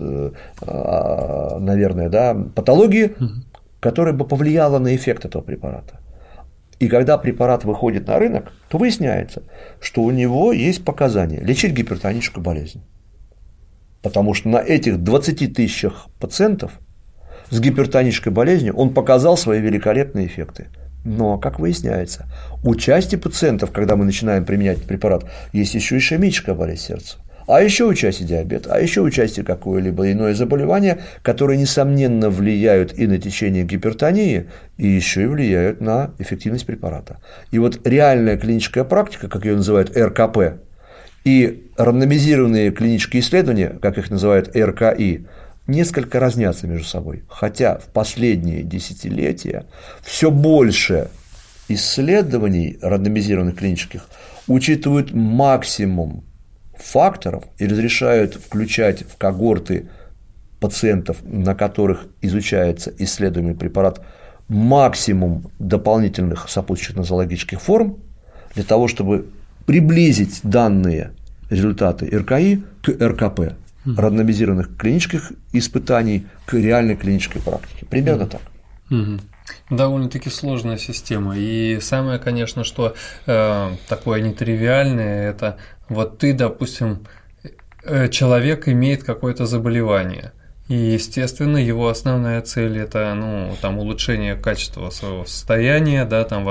Speaker 3: наверное, да, патологии, которые бы повлияла на эффект этого препарата. И когда препарат выходит на рынок, то выясняется, что у него есть показания лечить гипертоническую болезнь. Потому что на этих 20 тысячах пациентов с гипертонической болезнью он показал свои великолепные эффекты. Но, как выясняется, у части пациентов, когда мы начинаем применять препарат, есть еще ишемическая болезнь сердца. А еще у части диабет, а еще у части какое-либо иное заболевание, которые, несомненно, влияют и на течение гипертонии, и еще и влияют на эффективность препарата. И вот реальная клиническая практика, как ее называют РКП, и рандомизированные клинические исследования, как их называют РКИ, несколько разнятся между собой. Хотя в последние десятилетия все больше исследований рандомизированных клинических учитывают максимум факторов и разрешают включать в когорты пациентов, на которых изучается исследуемый препарат, максимум дополнительных сопутствующих нозологических форм для того, чтобы приблизить данные результаты РКИ к РКП, рандомизированных клинических испытаний, к реальной клинической практике. Примерно так.
Speaker 2: Довольно-таки сложная система. И самое, конечно, что такое нетривиальное, это вот ты, допустим, человек имеет какое-то заболевание. И, естественно, его основная цель – это там, улучшение качества своего состояния, да, там,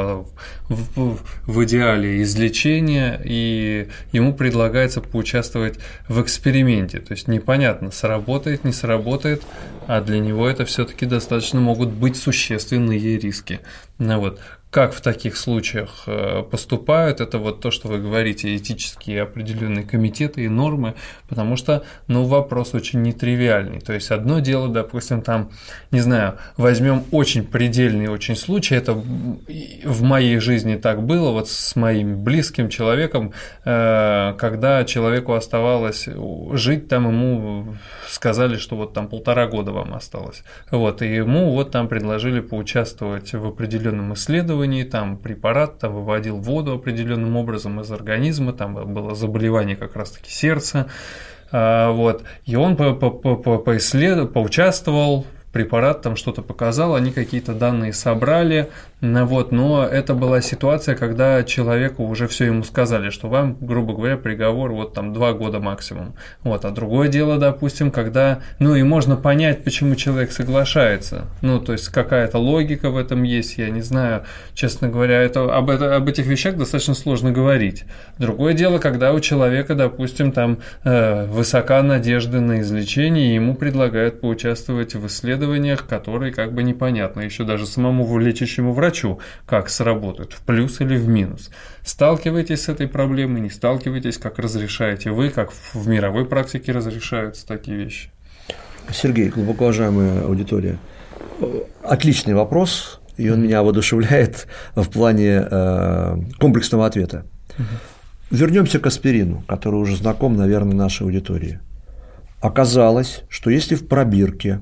Speaker 2: в идеале излечения, и ему предлагается поучаствовать в эксперименте. То есть непонятно, сработает, не сработает, а для него это все-таки достаточно могут быть существенные риски. Вот. Как в таких случаях поступают, это вот то, что вы говорите, этические определенные комитеты и нормы, потому что, вопрос очень нетривиальный. То есть одно дело, допустим, там, не знаю, возьмем очень предельный очень случай, это в моей жизни так было, вот с моим близким человеком, когда человеку оставалось жить, там ему сказали, что вот там 1,5 года вам осталось, вот, и ему вот там предложили поучаствовать в определенном исследовании, там препарат там выводил воду определенным образом из организма, там было заболевание как раз-таки сердца, вот, и он поучаствовал, препарат там что-то показал, они какие-то данные собрали, вот, но это была ситуация, когда человеку уже все ему сказали, что вам, грубо говоря, приговор вот там 2 года максимум, вот, а другое дело, допустим, когда, и можно понять, почему человек соглашается, то есть какая-то логика в этом есть, я не знаю, честно говоря, об этих вещах достаточно сложно говорить. Другое дело, когда у человека, допустим, там высока надежда на излечение, и ему предлагают поучаствовать в исследованиях, которые как бы непонятно, еще даже самому лечащему врачу, как сработают, в плюс или в минус. Сталкиваетесь с этой проблемой, не сталкиваетесь, как разрешаете вы, как в мировой практике разрешаются такие вещи?
Speaker 3: Сергей, глубоко уважаемая аудитория, отличный вопрос, и он меня воодушевляет в плане комплексного ответа. Вернемся к аспирину, который уже знаком, наверное, нашей аудитории. Оказалось, что если в пробирке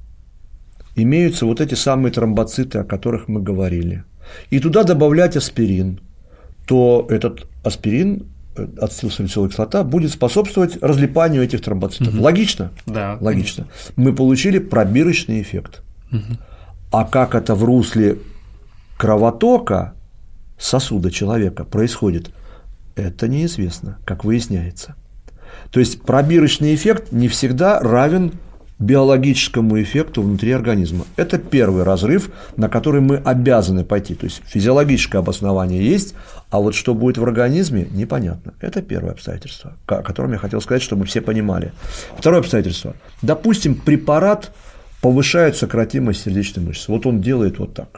Speaker 3: имеются вот эти самые тромбоциты, о которых мы говорили, и туда добавлять аспирин, то этот аспирин, ацетилсалициловая кислота, будет способствовать разлипанию этих тромбоцитов. Логично?
Speaker 2: Да.
Speaker 3: Логично. Мы получили пробирочный эффект. А как это в русле кровотока сосуда человека происходит, это неизвестно, как выясняется. То есть пробирочный эффект не всегда равен биологическому эффекту внутри организма. Это первый разрыв, на который мы обязаны пойти. То есть физиологическое обоснование есть, а вот что будет в организме, непонятно. Это первое обстоятельство, о котором я хотел сказать, чтобы все понимали. Второе обстоятельство. Допустим, препарат повышает сократимость сердечной мышцы. Вот он делает вот так.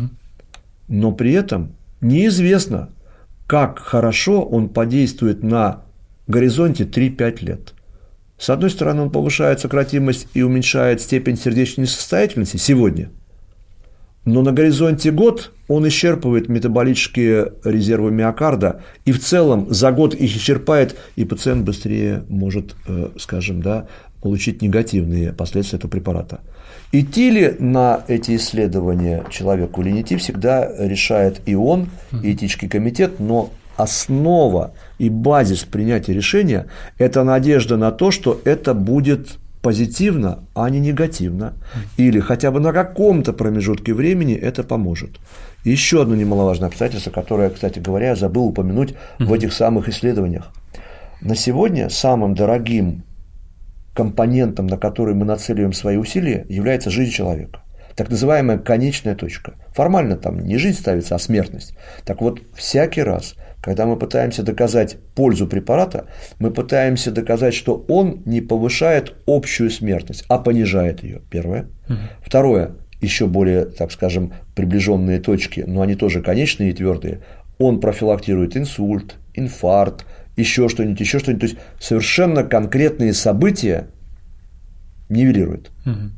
Speaker 3: Но при этом неизвестно, как хорошо он подействует на горизонте 3-5 лет. С одной стороны, он повышает сократимость и уменьшает степень сердечной несостоятельности сегодня, Но на горизонте год он исчерпывает метаболические резервы миокарда, и в целом за год их исчерпает, и пациент быстрее может, скажем, да, получить негативные последствия этого препарата. Идти ли на эти исследования человеку или не идти, всегда решает и он, и этический комитет, но основа и базис принятия решения – это надежда на то, что это будет позитивно, а не негативно, или хотя бы на каком-то промежутке времени это поможет. И еще одно немаловажное обстоятельство, которое, кстати говоря, я забыл упомянуть в этих самых исследованиях. На сегодня самым дорогим компонентом, на который мы нацеливаем свои усилия, является жизнь человека. Так называемая конечная точка. Формально там не жизнь ставится, а смертность. Так вот, всякий раз, когда мы пытаемся доказать пользу препарата, мы пытаемся доказать, что он не повышает общую смертность, а понижает ее. Первое. Второе, еще более, так скажем, приближенные точки, но они тоже конечные и твердые. Он профилактирует инсульт, инфаркт, еще что-нибудь. То есть совершенно конкретные события нивелирует.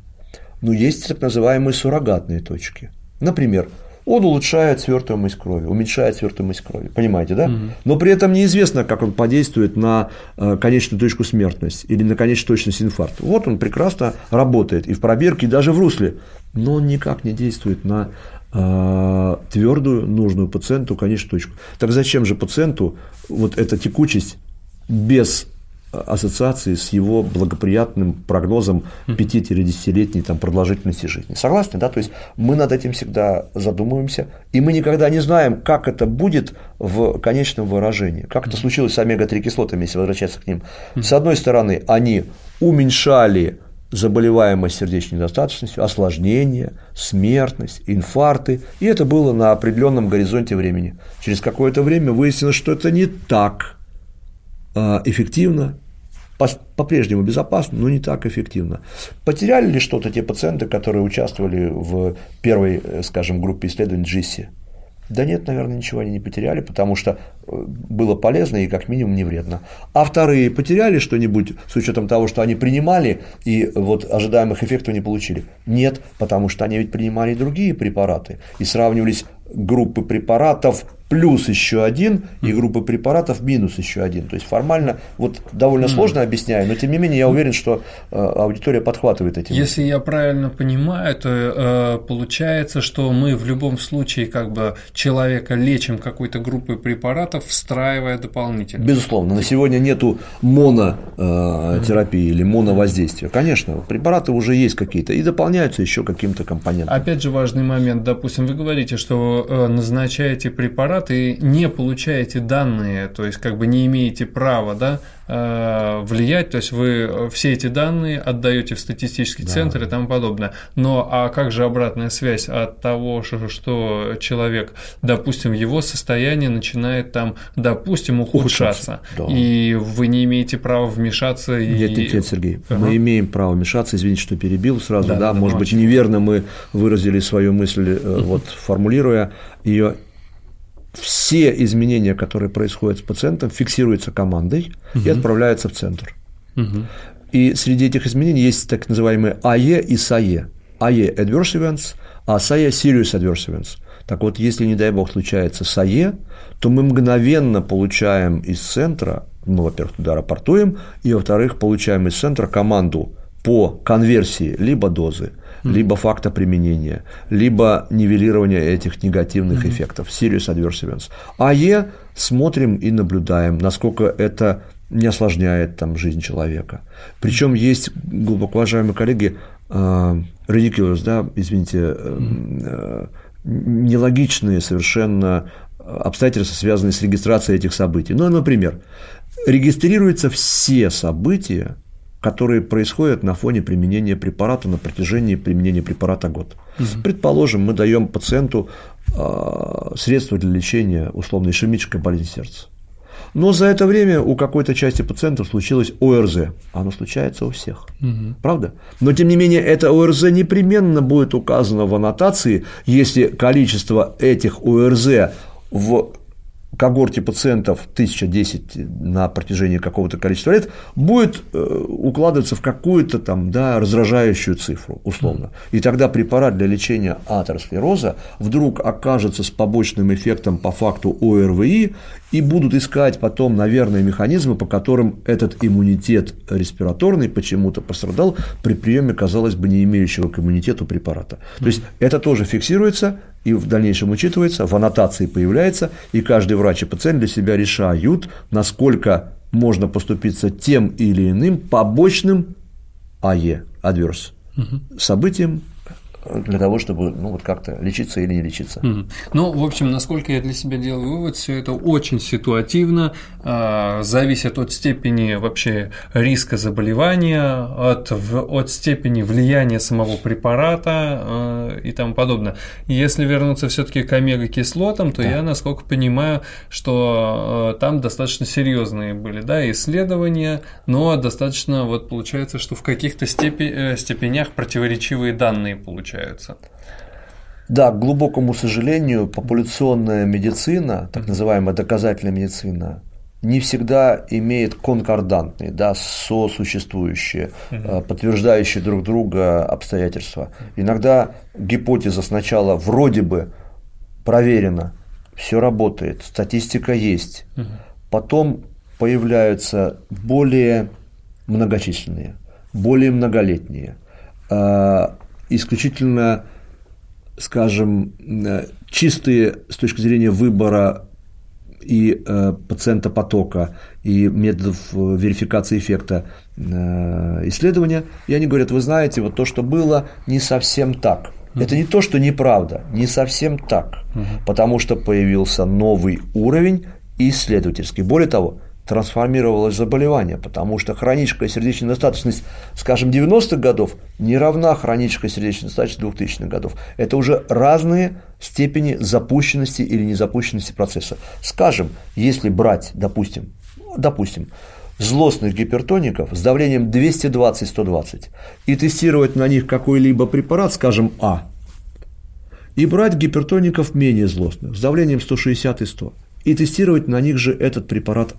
Speaker 3: Но есть так называемые суррогатные точки. Например, он улучшает свертываемость крови, уменьшает свертываемость крови. Понимаете, да? Но при этом неизвестно, как он подействует на конечную точку смертности или на конечную точность инфаркта. Вот он прекрасно работает и в пробирке, и даже в русле, но он никак не действует на твердую, нужную пациенту конечную точку. Так зачем же пациенту вот эта текучесть без ассоциации с его благоприятным прогнозом 5-10-летней там, продолжительности жизни? Согласны, да? То есть мы над этим всегда задумываемся, и мы никогда не знаем, как это будет в конечном выражении, как это случилось с омега-3 кислотами, если возвращаться к ним. С одной стороны, они уменьшали заболеваемость сердечной недостаточностью, осложнения, смертность, инфаркты, и это было на определенном горизонте времени. Через какое-то время выяснилось, что это не так эффективно, по-прежнему безопасно, но не так эффективно. Потеряли ли что-то те пациенты, которые участвовали в первой, скажем, группе исследований GISSI? Да нет, наверное, ничего они не потеряли, потому что было полезно и как минимум не вредно. А вторые потеряли что-нибудь с учетом того, что они принимали и вот ожидаемых эффектов не получили? Нет, потому что они ведь принимали и другие препараты и сравнивались группы препаратов плюс еще один и группы препаратов минус еще один. То есть формально вот довольно сложно объясняю, но тем не менее я уверен, что аудитория подхватывает эти мысли.
Speaker 2: Если я правильно понимаю, то получается, что мы в любом случае как бы человека лечим какой-то группой препаратов, встраивая дополнительно.
Speaker 3: Безусловно, на сегодня нету монотерапии или моновоздействия. Конечно, препараты уже есть какие-то и дополняются еще каким-то компонентом.
Speaker 2: Опять же важный момент, допустим, вы говорите, что назначаете препарат и не получаете данные, то есть как бы не имеете права, да, влиять, то есть вы все эти данные отдаете в статистический центр и тому подобное. Но а как же обратная связь от того, что человек, допустим, его состояние начинает там, допустим, ухудшаться,
Speaker 3: да.
Speaker 2: И вы не имеете права вмешаться?
Speaker 3: Нет, Сергей, мы имеем право вмешаться, извините, что перебил сразу, да, может быть, неверно мы выразили свою мысль, вот формулируя ее. Все изменения, которые происходят с пациентом, фиксируются командой и отправляются в центр. И среди этих изменений есть так называемые АЕ и САЕ. АЕ – Adverse Events, а САЕ – Serious Adverse Events. Так вот, если, не дай бог, случается САЕ, то мы мгновенно получаем из центра, ну, во-первых, туда рапортуем, и, во-вторых, получаем из центра команду по конверсии либо дозы, либо факта применения, либо нивелирования этих негативных эффектов, serious adverse events. АЕ смотрим и наблюдаем, насколько это не осложняет там, жизнь человека. Причем есть, глубоко уважаемые коллеги, ridiculous, да, извините, нелогичные совершенно обстоятельства, связанные с регистрацией этих событий. Ну, например, регистрируются все события, которые происходят на фоне применения препарата на протяжении применения препарата год. Предположим, мы даем пациенту средства для лечения условно ишемической болезни сердца. Но за это время у какой-то части пациентов случилось ОРЗ. Оно случается у всех. Правда? Но тем не менее, это ОРЗ непременно будет указано в аннотации, если количество этих ОРЗ в когорте пациентов 1010 на протяжении какого-то количества лет будет укладываться в какую-то там, да, раздражающую цифру, условно. И тогда препарат для лечения атеросклероза вдруг окажется с побочным эффектом по факту ОРВИ, и будут искать потом, наверное, механизмы, по которым этот иммунитет респираторный почему-то пострадал при приеме, казалось бы, не имеющего к иммунитету препарата. То есть это тоже фиксируется и в дальнейшем учитывается, в аннотации появляется, и каждый врач и пациент для себя решают, насколько можно поступиться тем или иным побочным АЕ, adverse, событием, для того, чтобы вот как-то лечиться или не лечиться.
Speaker 2: Ну, в общем, насколько я для себя делаю вывод, все это очень ситуативно, зависит от степени вообще риска заболевания, от степени влияния самого препарата и тому подобное. Если вернуться все-таки к омега-кислотам, то я, насколько понимаю, что там достаточно серьезные были, да, исследования, но достаточно, вот получается, что в каких-то степенях противоречивые данные получаются.
Speaker 3: Да, к глубокому сожалению, популяционная медицина, так называемая доказательная медицина, не всегда имеет конкордантные, да, сосуществующие, подтверждающие друг друга обстоятельства. Иногда гипотеза сначала вроде бы проверена, все работает, статистика есть, потом появляются более многочисленные, более многолетние, исключительно, скажем, чистые с точки зрения выбора и пациентопотока, и методов верификации эффекта исследования, и они говорят: вы знаете, вот то, что было, не совсем так. Это не то, что неправда, не совсем так, потому что появился новый уровень исследовательский. Более того, трансформировалось заболевание, потому что хроническая сердечная недостаточность, скажем, 90-х годов не равна хронической сердечной недостаточности 2000-х годов. Это уже разные степени запущенности или незапущенности процесса. Скажем, если брать, допустим, злостных гипертоников с давлением 220-120 и тестировать на них какой-либо препарат, скажем, и брать гипертоников менее злостных с давлением 160 и 100 и тестировать на них же этот препарат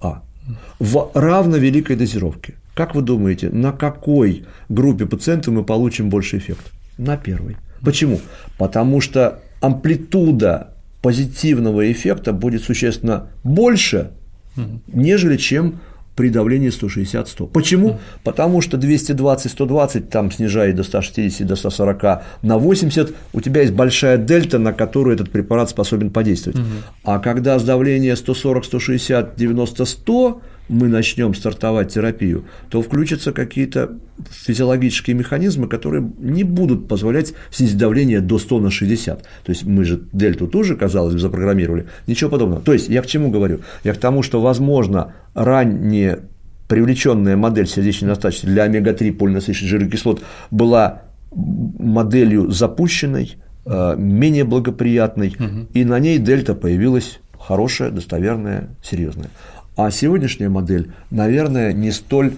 Speaker 3: в равновеликой дозировке. Как вы думаете, на какой группе пациентов мы получим больше эффект? На первой. Почему? Потому что амплитуда позитивного эффекта будет существенно больше, нежели чем при давлении 160-100. Почему? Потому что 220-120 там снижает до 160, до 140 на 80, у тебя есть большая дельта, на которую этот препарат способен подействовать. А когда с давления 140, 160, 90, 100 мы начнем стартовать терапию, то включатся какие-то физиологические механизмы, которые не будут позволять снизить давление до 100 на 60. То есть мы же дельту тоже, казалось бы, запрограммировали. Ничего подобного. То есть я к чему говорю? Я к тому, что, возможно, ранее привлеченная модель сердечной недостаточности для омега-3 полиненасыщенных жирных кислот была моделью запущенной, менее благоприятной, и на ней дельта появилась хорошая, достоверная, серьезная. А сегодняшняя модель, наверное, не столь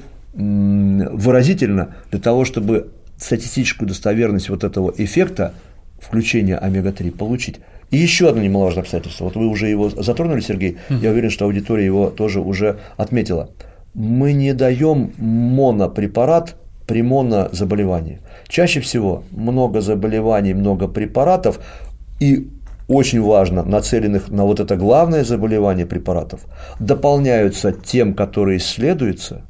Speaker 3: выразительна для того, чтобы статистическую достоверность вот этого эффекта включения омега-3 получить. И еще одно немаловажное обстоятельство. Вот вы уже его затронули, Сергей, я уверен, что аудитория его тоже уже отметила. Мы не даем монопрепарат при монозаболевании. Чаще всего много заболеваний, много препаратов, и очень важно, нацеленных на вот это главное заболевание препаратов, дополняются тем, которые исследуются,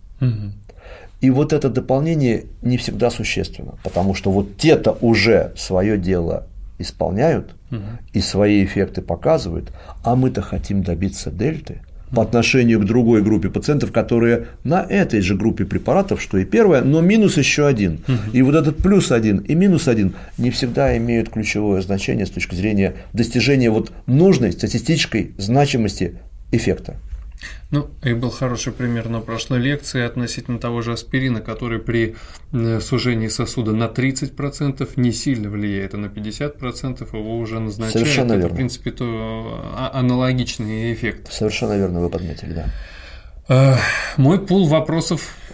Speaker 3: и вот это дополнение не всегда существенно, потому что вот те-то уже свое дело исполняют и свои эффекты показывают, а мы-то хотим добиться дельты по отношению к другой группе пациентов, которые на этой же группе препаратов, что и первое, но минус еще один. И вот этот плюс один и минус один не всегда имеют ключевое значение с точки зрения достижения вот нужной статистической значимости эффекта.
Speaker 2: Ну, и был хороший пример на прошлой лекции относительно того же аспирина, который при сужении сосуда на 30% не сильно влияет, а на 50% его уже назначают.
Speaker 3: Совершенно верно.
Speaker 2: В принципе, то аналогичный эффект.
Speaker 3: Совершенно верно, вы подметили, да.
Speaker 2: Мой пул вопросов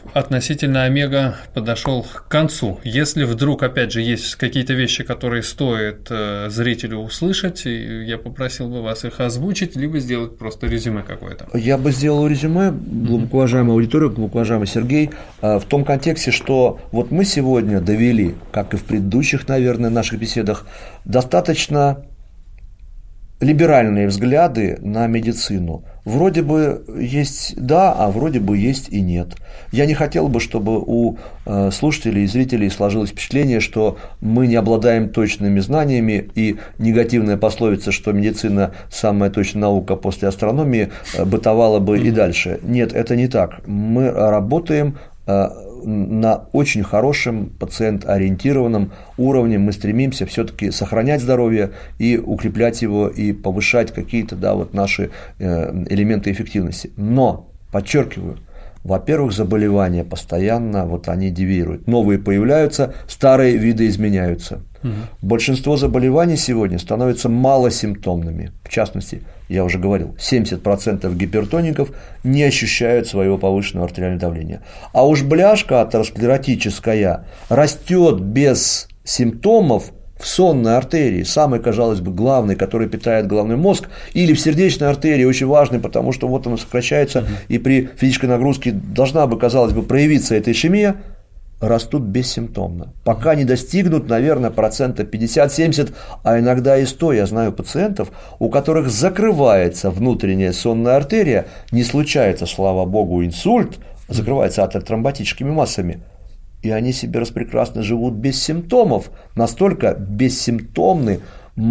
Speaker 2: относительно омега подошел к концу. Если вдруг, опять же, есть какие-то вещи, которые стоит зрителю услышать, я попросил бы вас их озвучить, либо сделать просто резюме какое-то.
Speaker 3: Я бы сделал резюме, глубоко уважаемая аудитория, глубоко уважаемый Сергей, в том контексте, что вот мы сегодня довели, как и в предыдущих, наверное, наших беседах, достаточно либеральные взгляды на медицину. Вроде бы есть да, а вроде бы есть и нет. Я не хотел бы, чтобы у слушателей и зрителей сложилось впечатление, что мы не обладаем точными знаниями, и негативная пословица, что медицина – самая точная наука после астрономии, бытовала бы и дальше. Нет, это не так. Мы работаем на очень хорошем пациент-ориентированном уровне. Мы стремимся все-таки сохранять здоровье и укреплять его, и повышать какие-то наши элементы эффективности. Но, подчеркиваю, во-первых, заболевания постоянно они девируют. Новые появляются, старые виды изменяются. Большинство заболеваний сегодня становятся малосимптомными. В частности, я уже говорил, 70% гипертоников не ощущают своего повышенного артериального давления. А уж бляшка атеросклеротическая растет без симптомов в сонной артерии, самой, казалось бы, главной, которая питает головной мозг, или в сердечной артерии, очень важной, потому что она сокращается, и при физической нагрузке должна бы, казалось бы, проявиться эта ишемия, растут бессимптомно, пока не достигнут, наверное, 50-70%, а иногда и 100%. Я знаю пациентов, у которых закрывается внутренняя сонная артерия, не случается, слава богу, инсульт, закрывается атеротромботическими массами, и они себе распрекрасно живут без симптомов, настолько бессимптомны,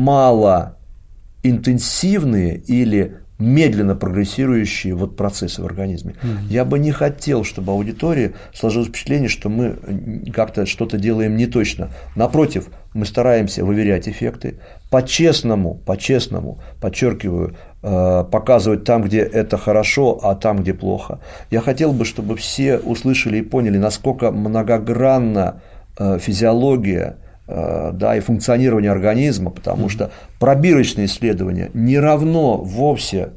Speaker 3: малоинтенсивные или медленно прогрессирующие процессы в организме. Я бы не хотел, чтобы аудитории сложилось впечатление, что мы как-то что-то делаем не точно. Напротив, мы стараемся выверять эффекты, по-честному, подчеркиваю, показывать там, где это хорошо, а там, где плохо. Я хотел бы, чтобы все услышали и поняли, насколько многогранна физиология, и функционирование организма, потому что пробирочное исследование не равно вовсе,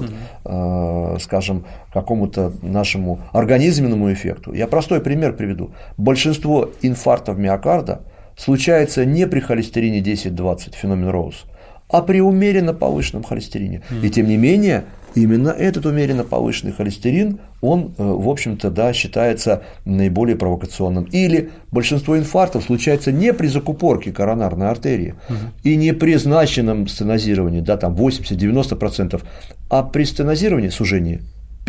Speaker 3: скажем, какому-то нашему организменному эффекту. Я простой пример приведу. Большинство инфарктов миокарда случается не при холестерине 10-20, феномен Роуз, а при умеренно повышенном холестерине. И тем не менее, именно этот умеренно повышенный холестерин, он, в общем-то, считается наиболее провокационным. Или большинство инфарктов случается не при закупорке коронарной артерии и не при значительном стенозировании, 80-90%, а при стенозировании, сужении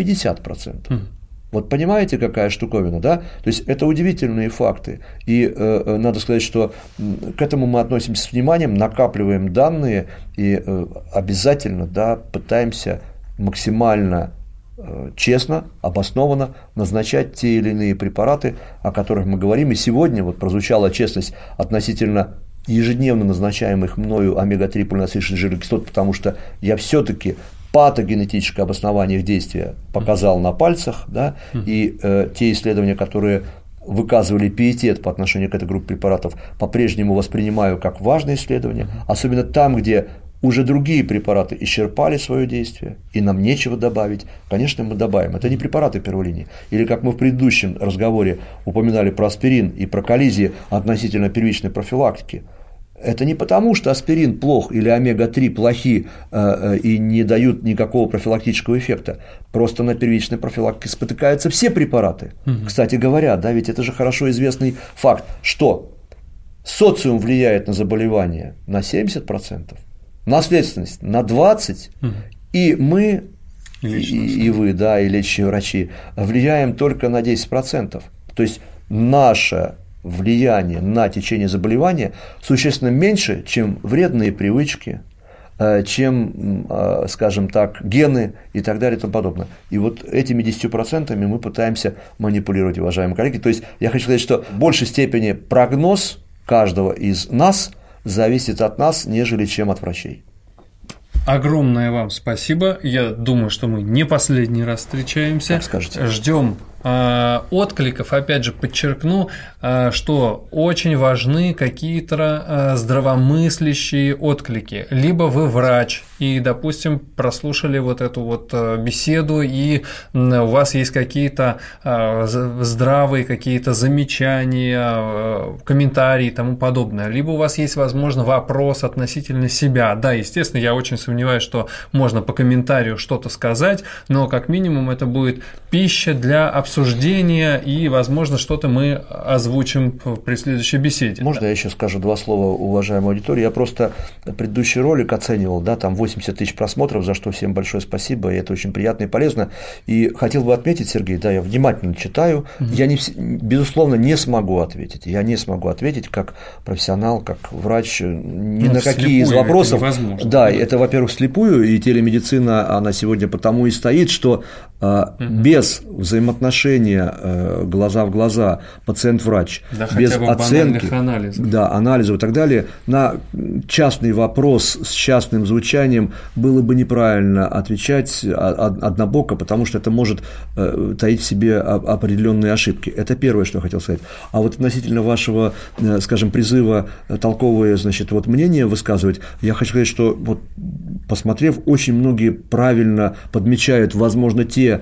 Speaker 3: 50%. Вот понимаете, какая штуковина, да? То есть это удивительные факты. И надо сказать, что к этому мы относимся с вниманием, накапливаем данные и обязательно пытаемся максимально честно, обоснованно назначать те или иные препараты, о которых мы говорим. И сегодня прозвучала честность относительно ежедневно назначаемых мною омега-3 полиненасыщенных жирных кислот, потому что я все-таки патогенетическое обоснование их действия показал на пальцах, и те исследования, которые выказывали пиетет по отношению к этой группе препаратов, по-прежнему воспринимаю как важные исследования, особенно там, где уже другие препараты исчерпали свое действие, и нам нечего добавить, конечно, мы добавим. Это не препараты первой линии. Или, как мы в предыдущем разговоре упоминали про аспирин и про коллизии относительно первичной профилактики, это не потому, что аспирин плох или омега-3 плохи и не дают никакого профилактического эффекта. Просто на первичной профилактике спотыкаются все препараты. Кстати говоря, ведь это же хорошо известный факт, что социум влияет на заболевание на 70%, наследственность на 20%, и мы, и вы, и лечащие врачи, влияем только на 10%. То есть наше влияние на течение заболевания существенно меньше, чем вредные привычки, чем, скажем так, гены и так далее и тому подобное. И этими 10% мы пытаемся манипулировать, уважаемые коллеги. То есть я хочу сказать, что в большей степени прогноз каждого из нас зависит от нас, нежели чем от врачей.
Speaker 2: Огромное вам спасибо. Я думаю, что мы не последний раз встречаемся.
Speaker 3: Как скажете.
Speaker 2: Ждем откликов, опять же, подчеркну, что очень важны какие-то здравомыслящие отклики. Либо вы врач, и, допустим, прослушали вот эту вот беседу, и у вас есть какие-то здравые какие-то замечания, комментарии и тому подобное. Либо у вас есть, возможно, вопрос относительно себя. Да, естественно, я очень сомневаюсь, что можно по комментарию что-то сказать, но как минимум это будет пища для обсуждения, и, возможно, что-то мы озвучим при следующей беседе.
Speaker 3: Можно я еще скажу два слова, уважаемой аудитории? Я просто предыдущий ролик оценивал, да, там 80 тысяч просмотров, за что всем большое спасибо, и это очень приятно и полезно. И хотел бы отметить, Сергей, да, я внимательно читаю, я, безусловно, не смогу ответить. Я не смогу ответить как профессионал, как врач, ни на какие из вопросов. Да, это, во-первых, слепую, и телемедицина, она сегодня потому и стоит, что без взаимоотношения глаза в глаза пациент-врач, да, без оценки, анализов и так далее, на частный вопрос с частным звучанием было бы неправильно отвечать однобоко, потому что это может таить в себе определенные ошибки. Это первое, что я хотел сказать. А вот относительно вашего, скажем, призыва толковое, значит, вот мнение высказывать, я хочу сказать, что вот, посмотрев, очень многие правильно подмечают, возможно, те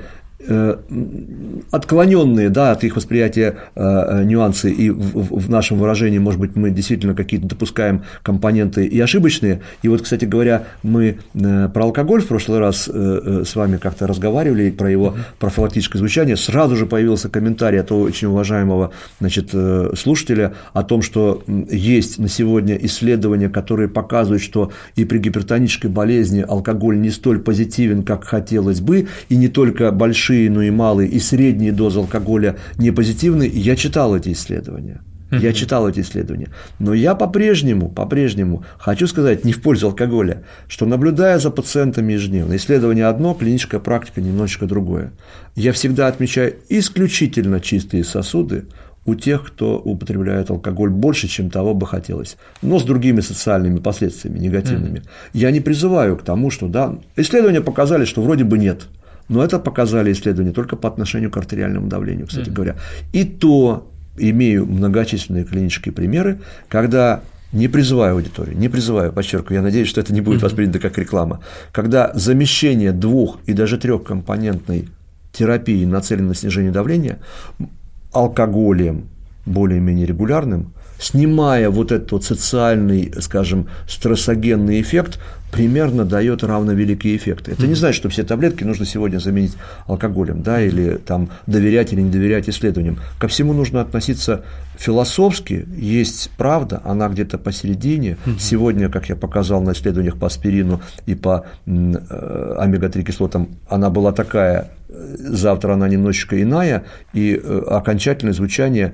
Speaker 3: отклоненные, да, от их восприятия нюансы, и в нашем выражении, может быть, мы действительно какие-то допускаем компоненты и ошибочные. И вот, кстати говоря, мы про алкоголь в прошлый раз с вами как-то разговаривали, про его профилактическое звучание, сразу же появился комментарий от очень уважаемого, значит, слушателя о том, что есть на сегодня исследования, которые показывают, что и при гипертонической болезни алкоголь не столь позитивен, как хотелось бы, и не только большие, но и малые, и средние дозы алкоголя не позитивны. Я читал эти исследования. Но я по-прежнему хочу сказать не в пользу алкоголя, что, наблюдая за пациентами ежедневно, исследование одно, клиническая практика немножечко другое. Я всегда отмечаю исключительно чистые сосуды у тех, кто употребляет алкоголь больше, чем того бы хотелось, но с другими социальными последствиями негативными. Я не призываю к тому, что, да, исследования показали, что вроде бы нет. Но это показали исследования только по отношению к артериальному давлению, кстати говоря. И то имею многочисленные клинические примеры, когда, не призываю аудиторию, подчеркиваю, я надеюсь, что это не будет воспринято как реклама, когда замещение 2- и даже 3-компонентной терапии, нацеленной на снижение давления, алкоголем более-менее регулярным, снимая вот этот вот социальный, скажем, стрессогенный эффект, примерно дает равновеликий эффект. Это не значит, что все таблетки нужно сегодня заменить алкоголем, да, или там доверять или не доверять исследованиям. Ко всему нужно относиться философски, есть правда, она где-то посередине. Сегодня, как я показал на исследованиях по аспирину и по омега-3 кислотам, она была такая, завтра она немножечко иная, и окончательное звучание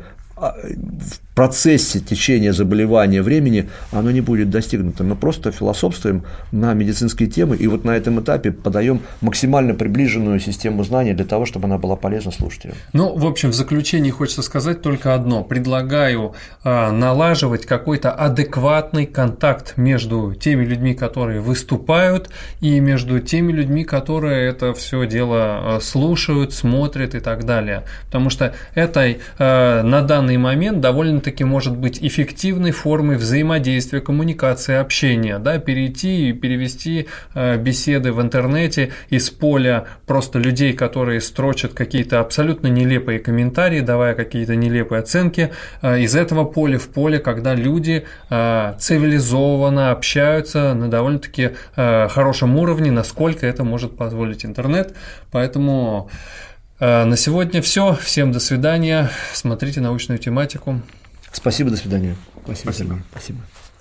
Speaker 3: в процессе течения заболевания времени оно не будет достигнуто. Мы просто философствуем на медицинские темы, и вот на этом этапе подаем максимально приближенную систему знаний для того, чтобы она была полезна слушателям.
Speaker 2: Ну, в общем, в заключении хочется сказать только одно. Предлагаю налаживать какой-то адекватный контакт между теми людьми, которые выступают, и между теми людьми, которые это все дело слушают, смотрят и так далее. Потому что это на данный момент довольно-таки может быть эффективной формой взаимодействия, коммуникации, общения, да, перейти и перевести беседы в интернете из поля просто людей, которые строчат какие-то абсолютно нелепые комментарии, давая какие-то нелепые оценки, из этого поля в поле, когда люди цивилизованно общаются на довольно-таки хорошем уровне, насколько это может позволить интернет. Поэтому на сегодня все. Всем до свидания. Смотрите научную тематику.
Speaker 3: Спасибо, до свидания.
Speaker 2: Спасибо.
Speaker 3: Спасибо.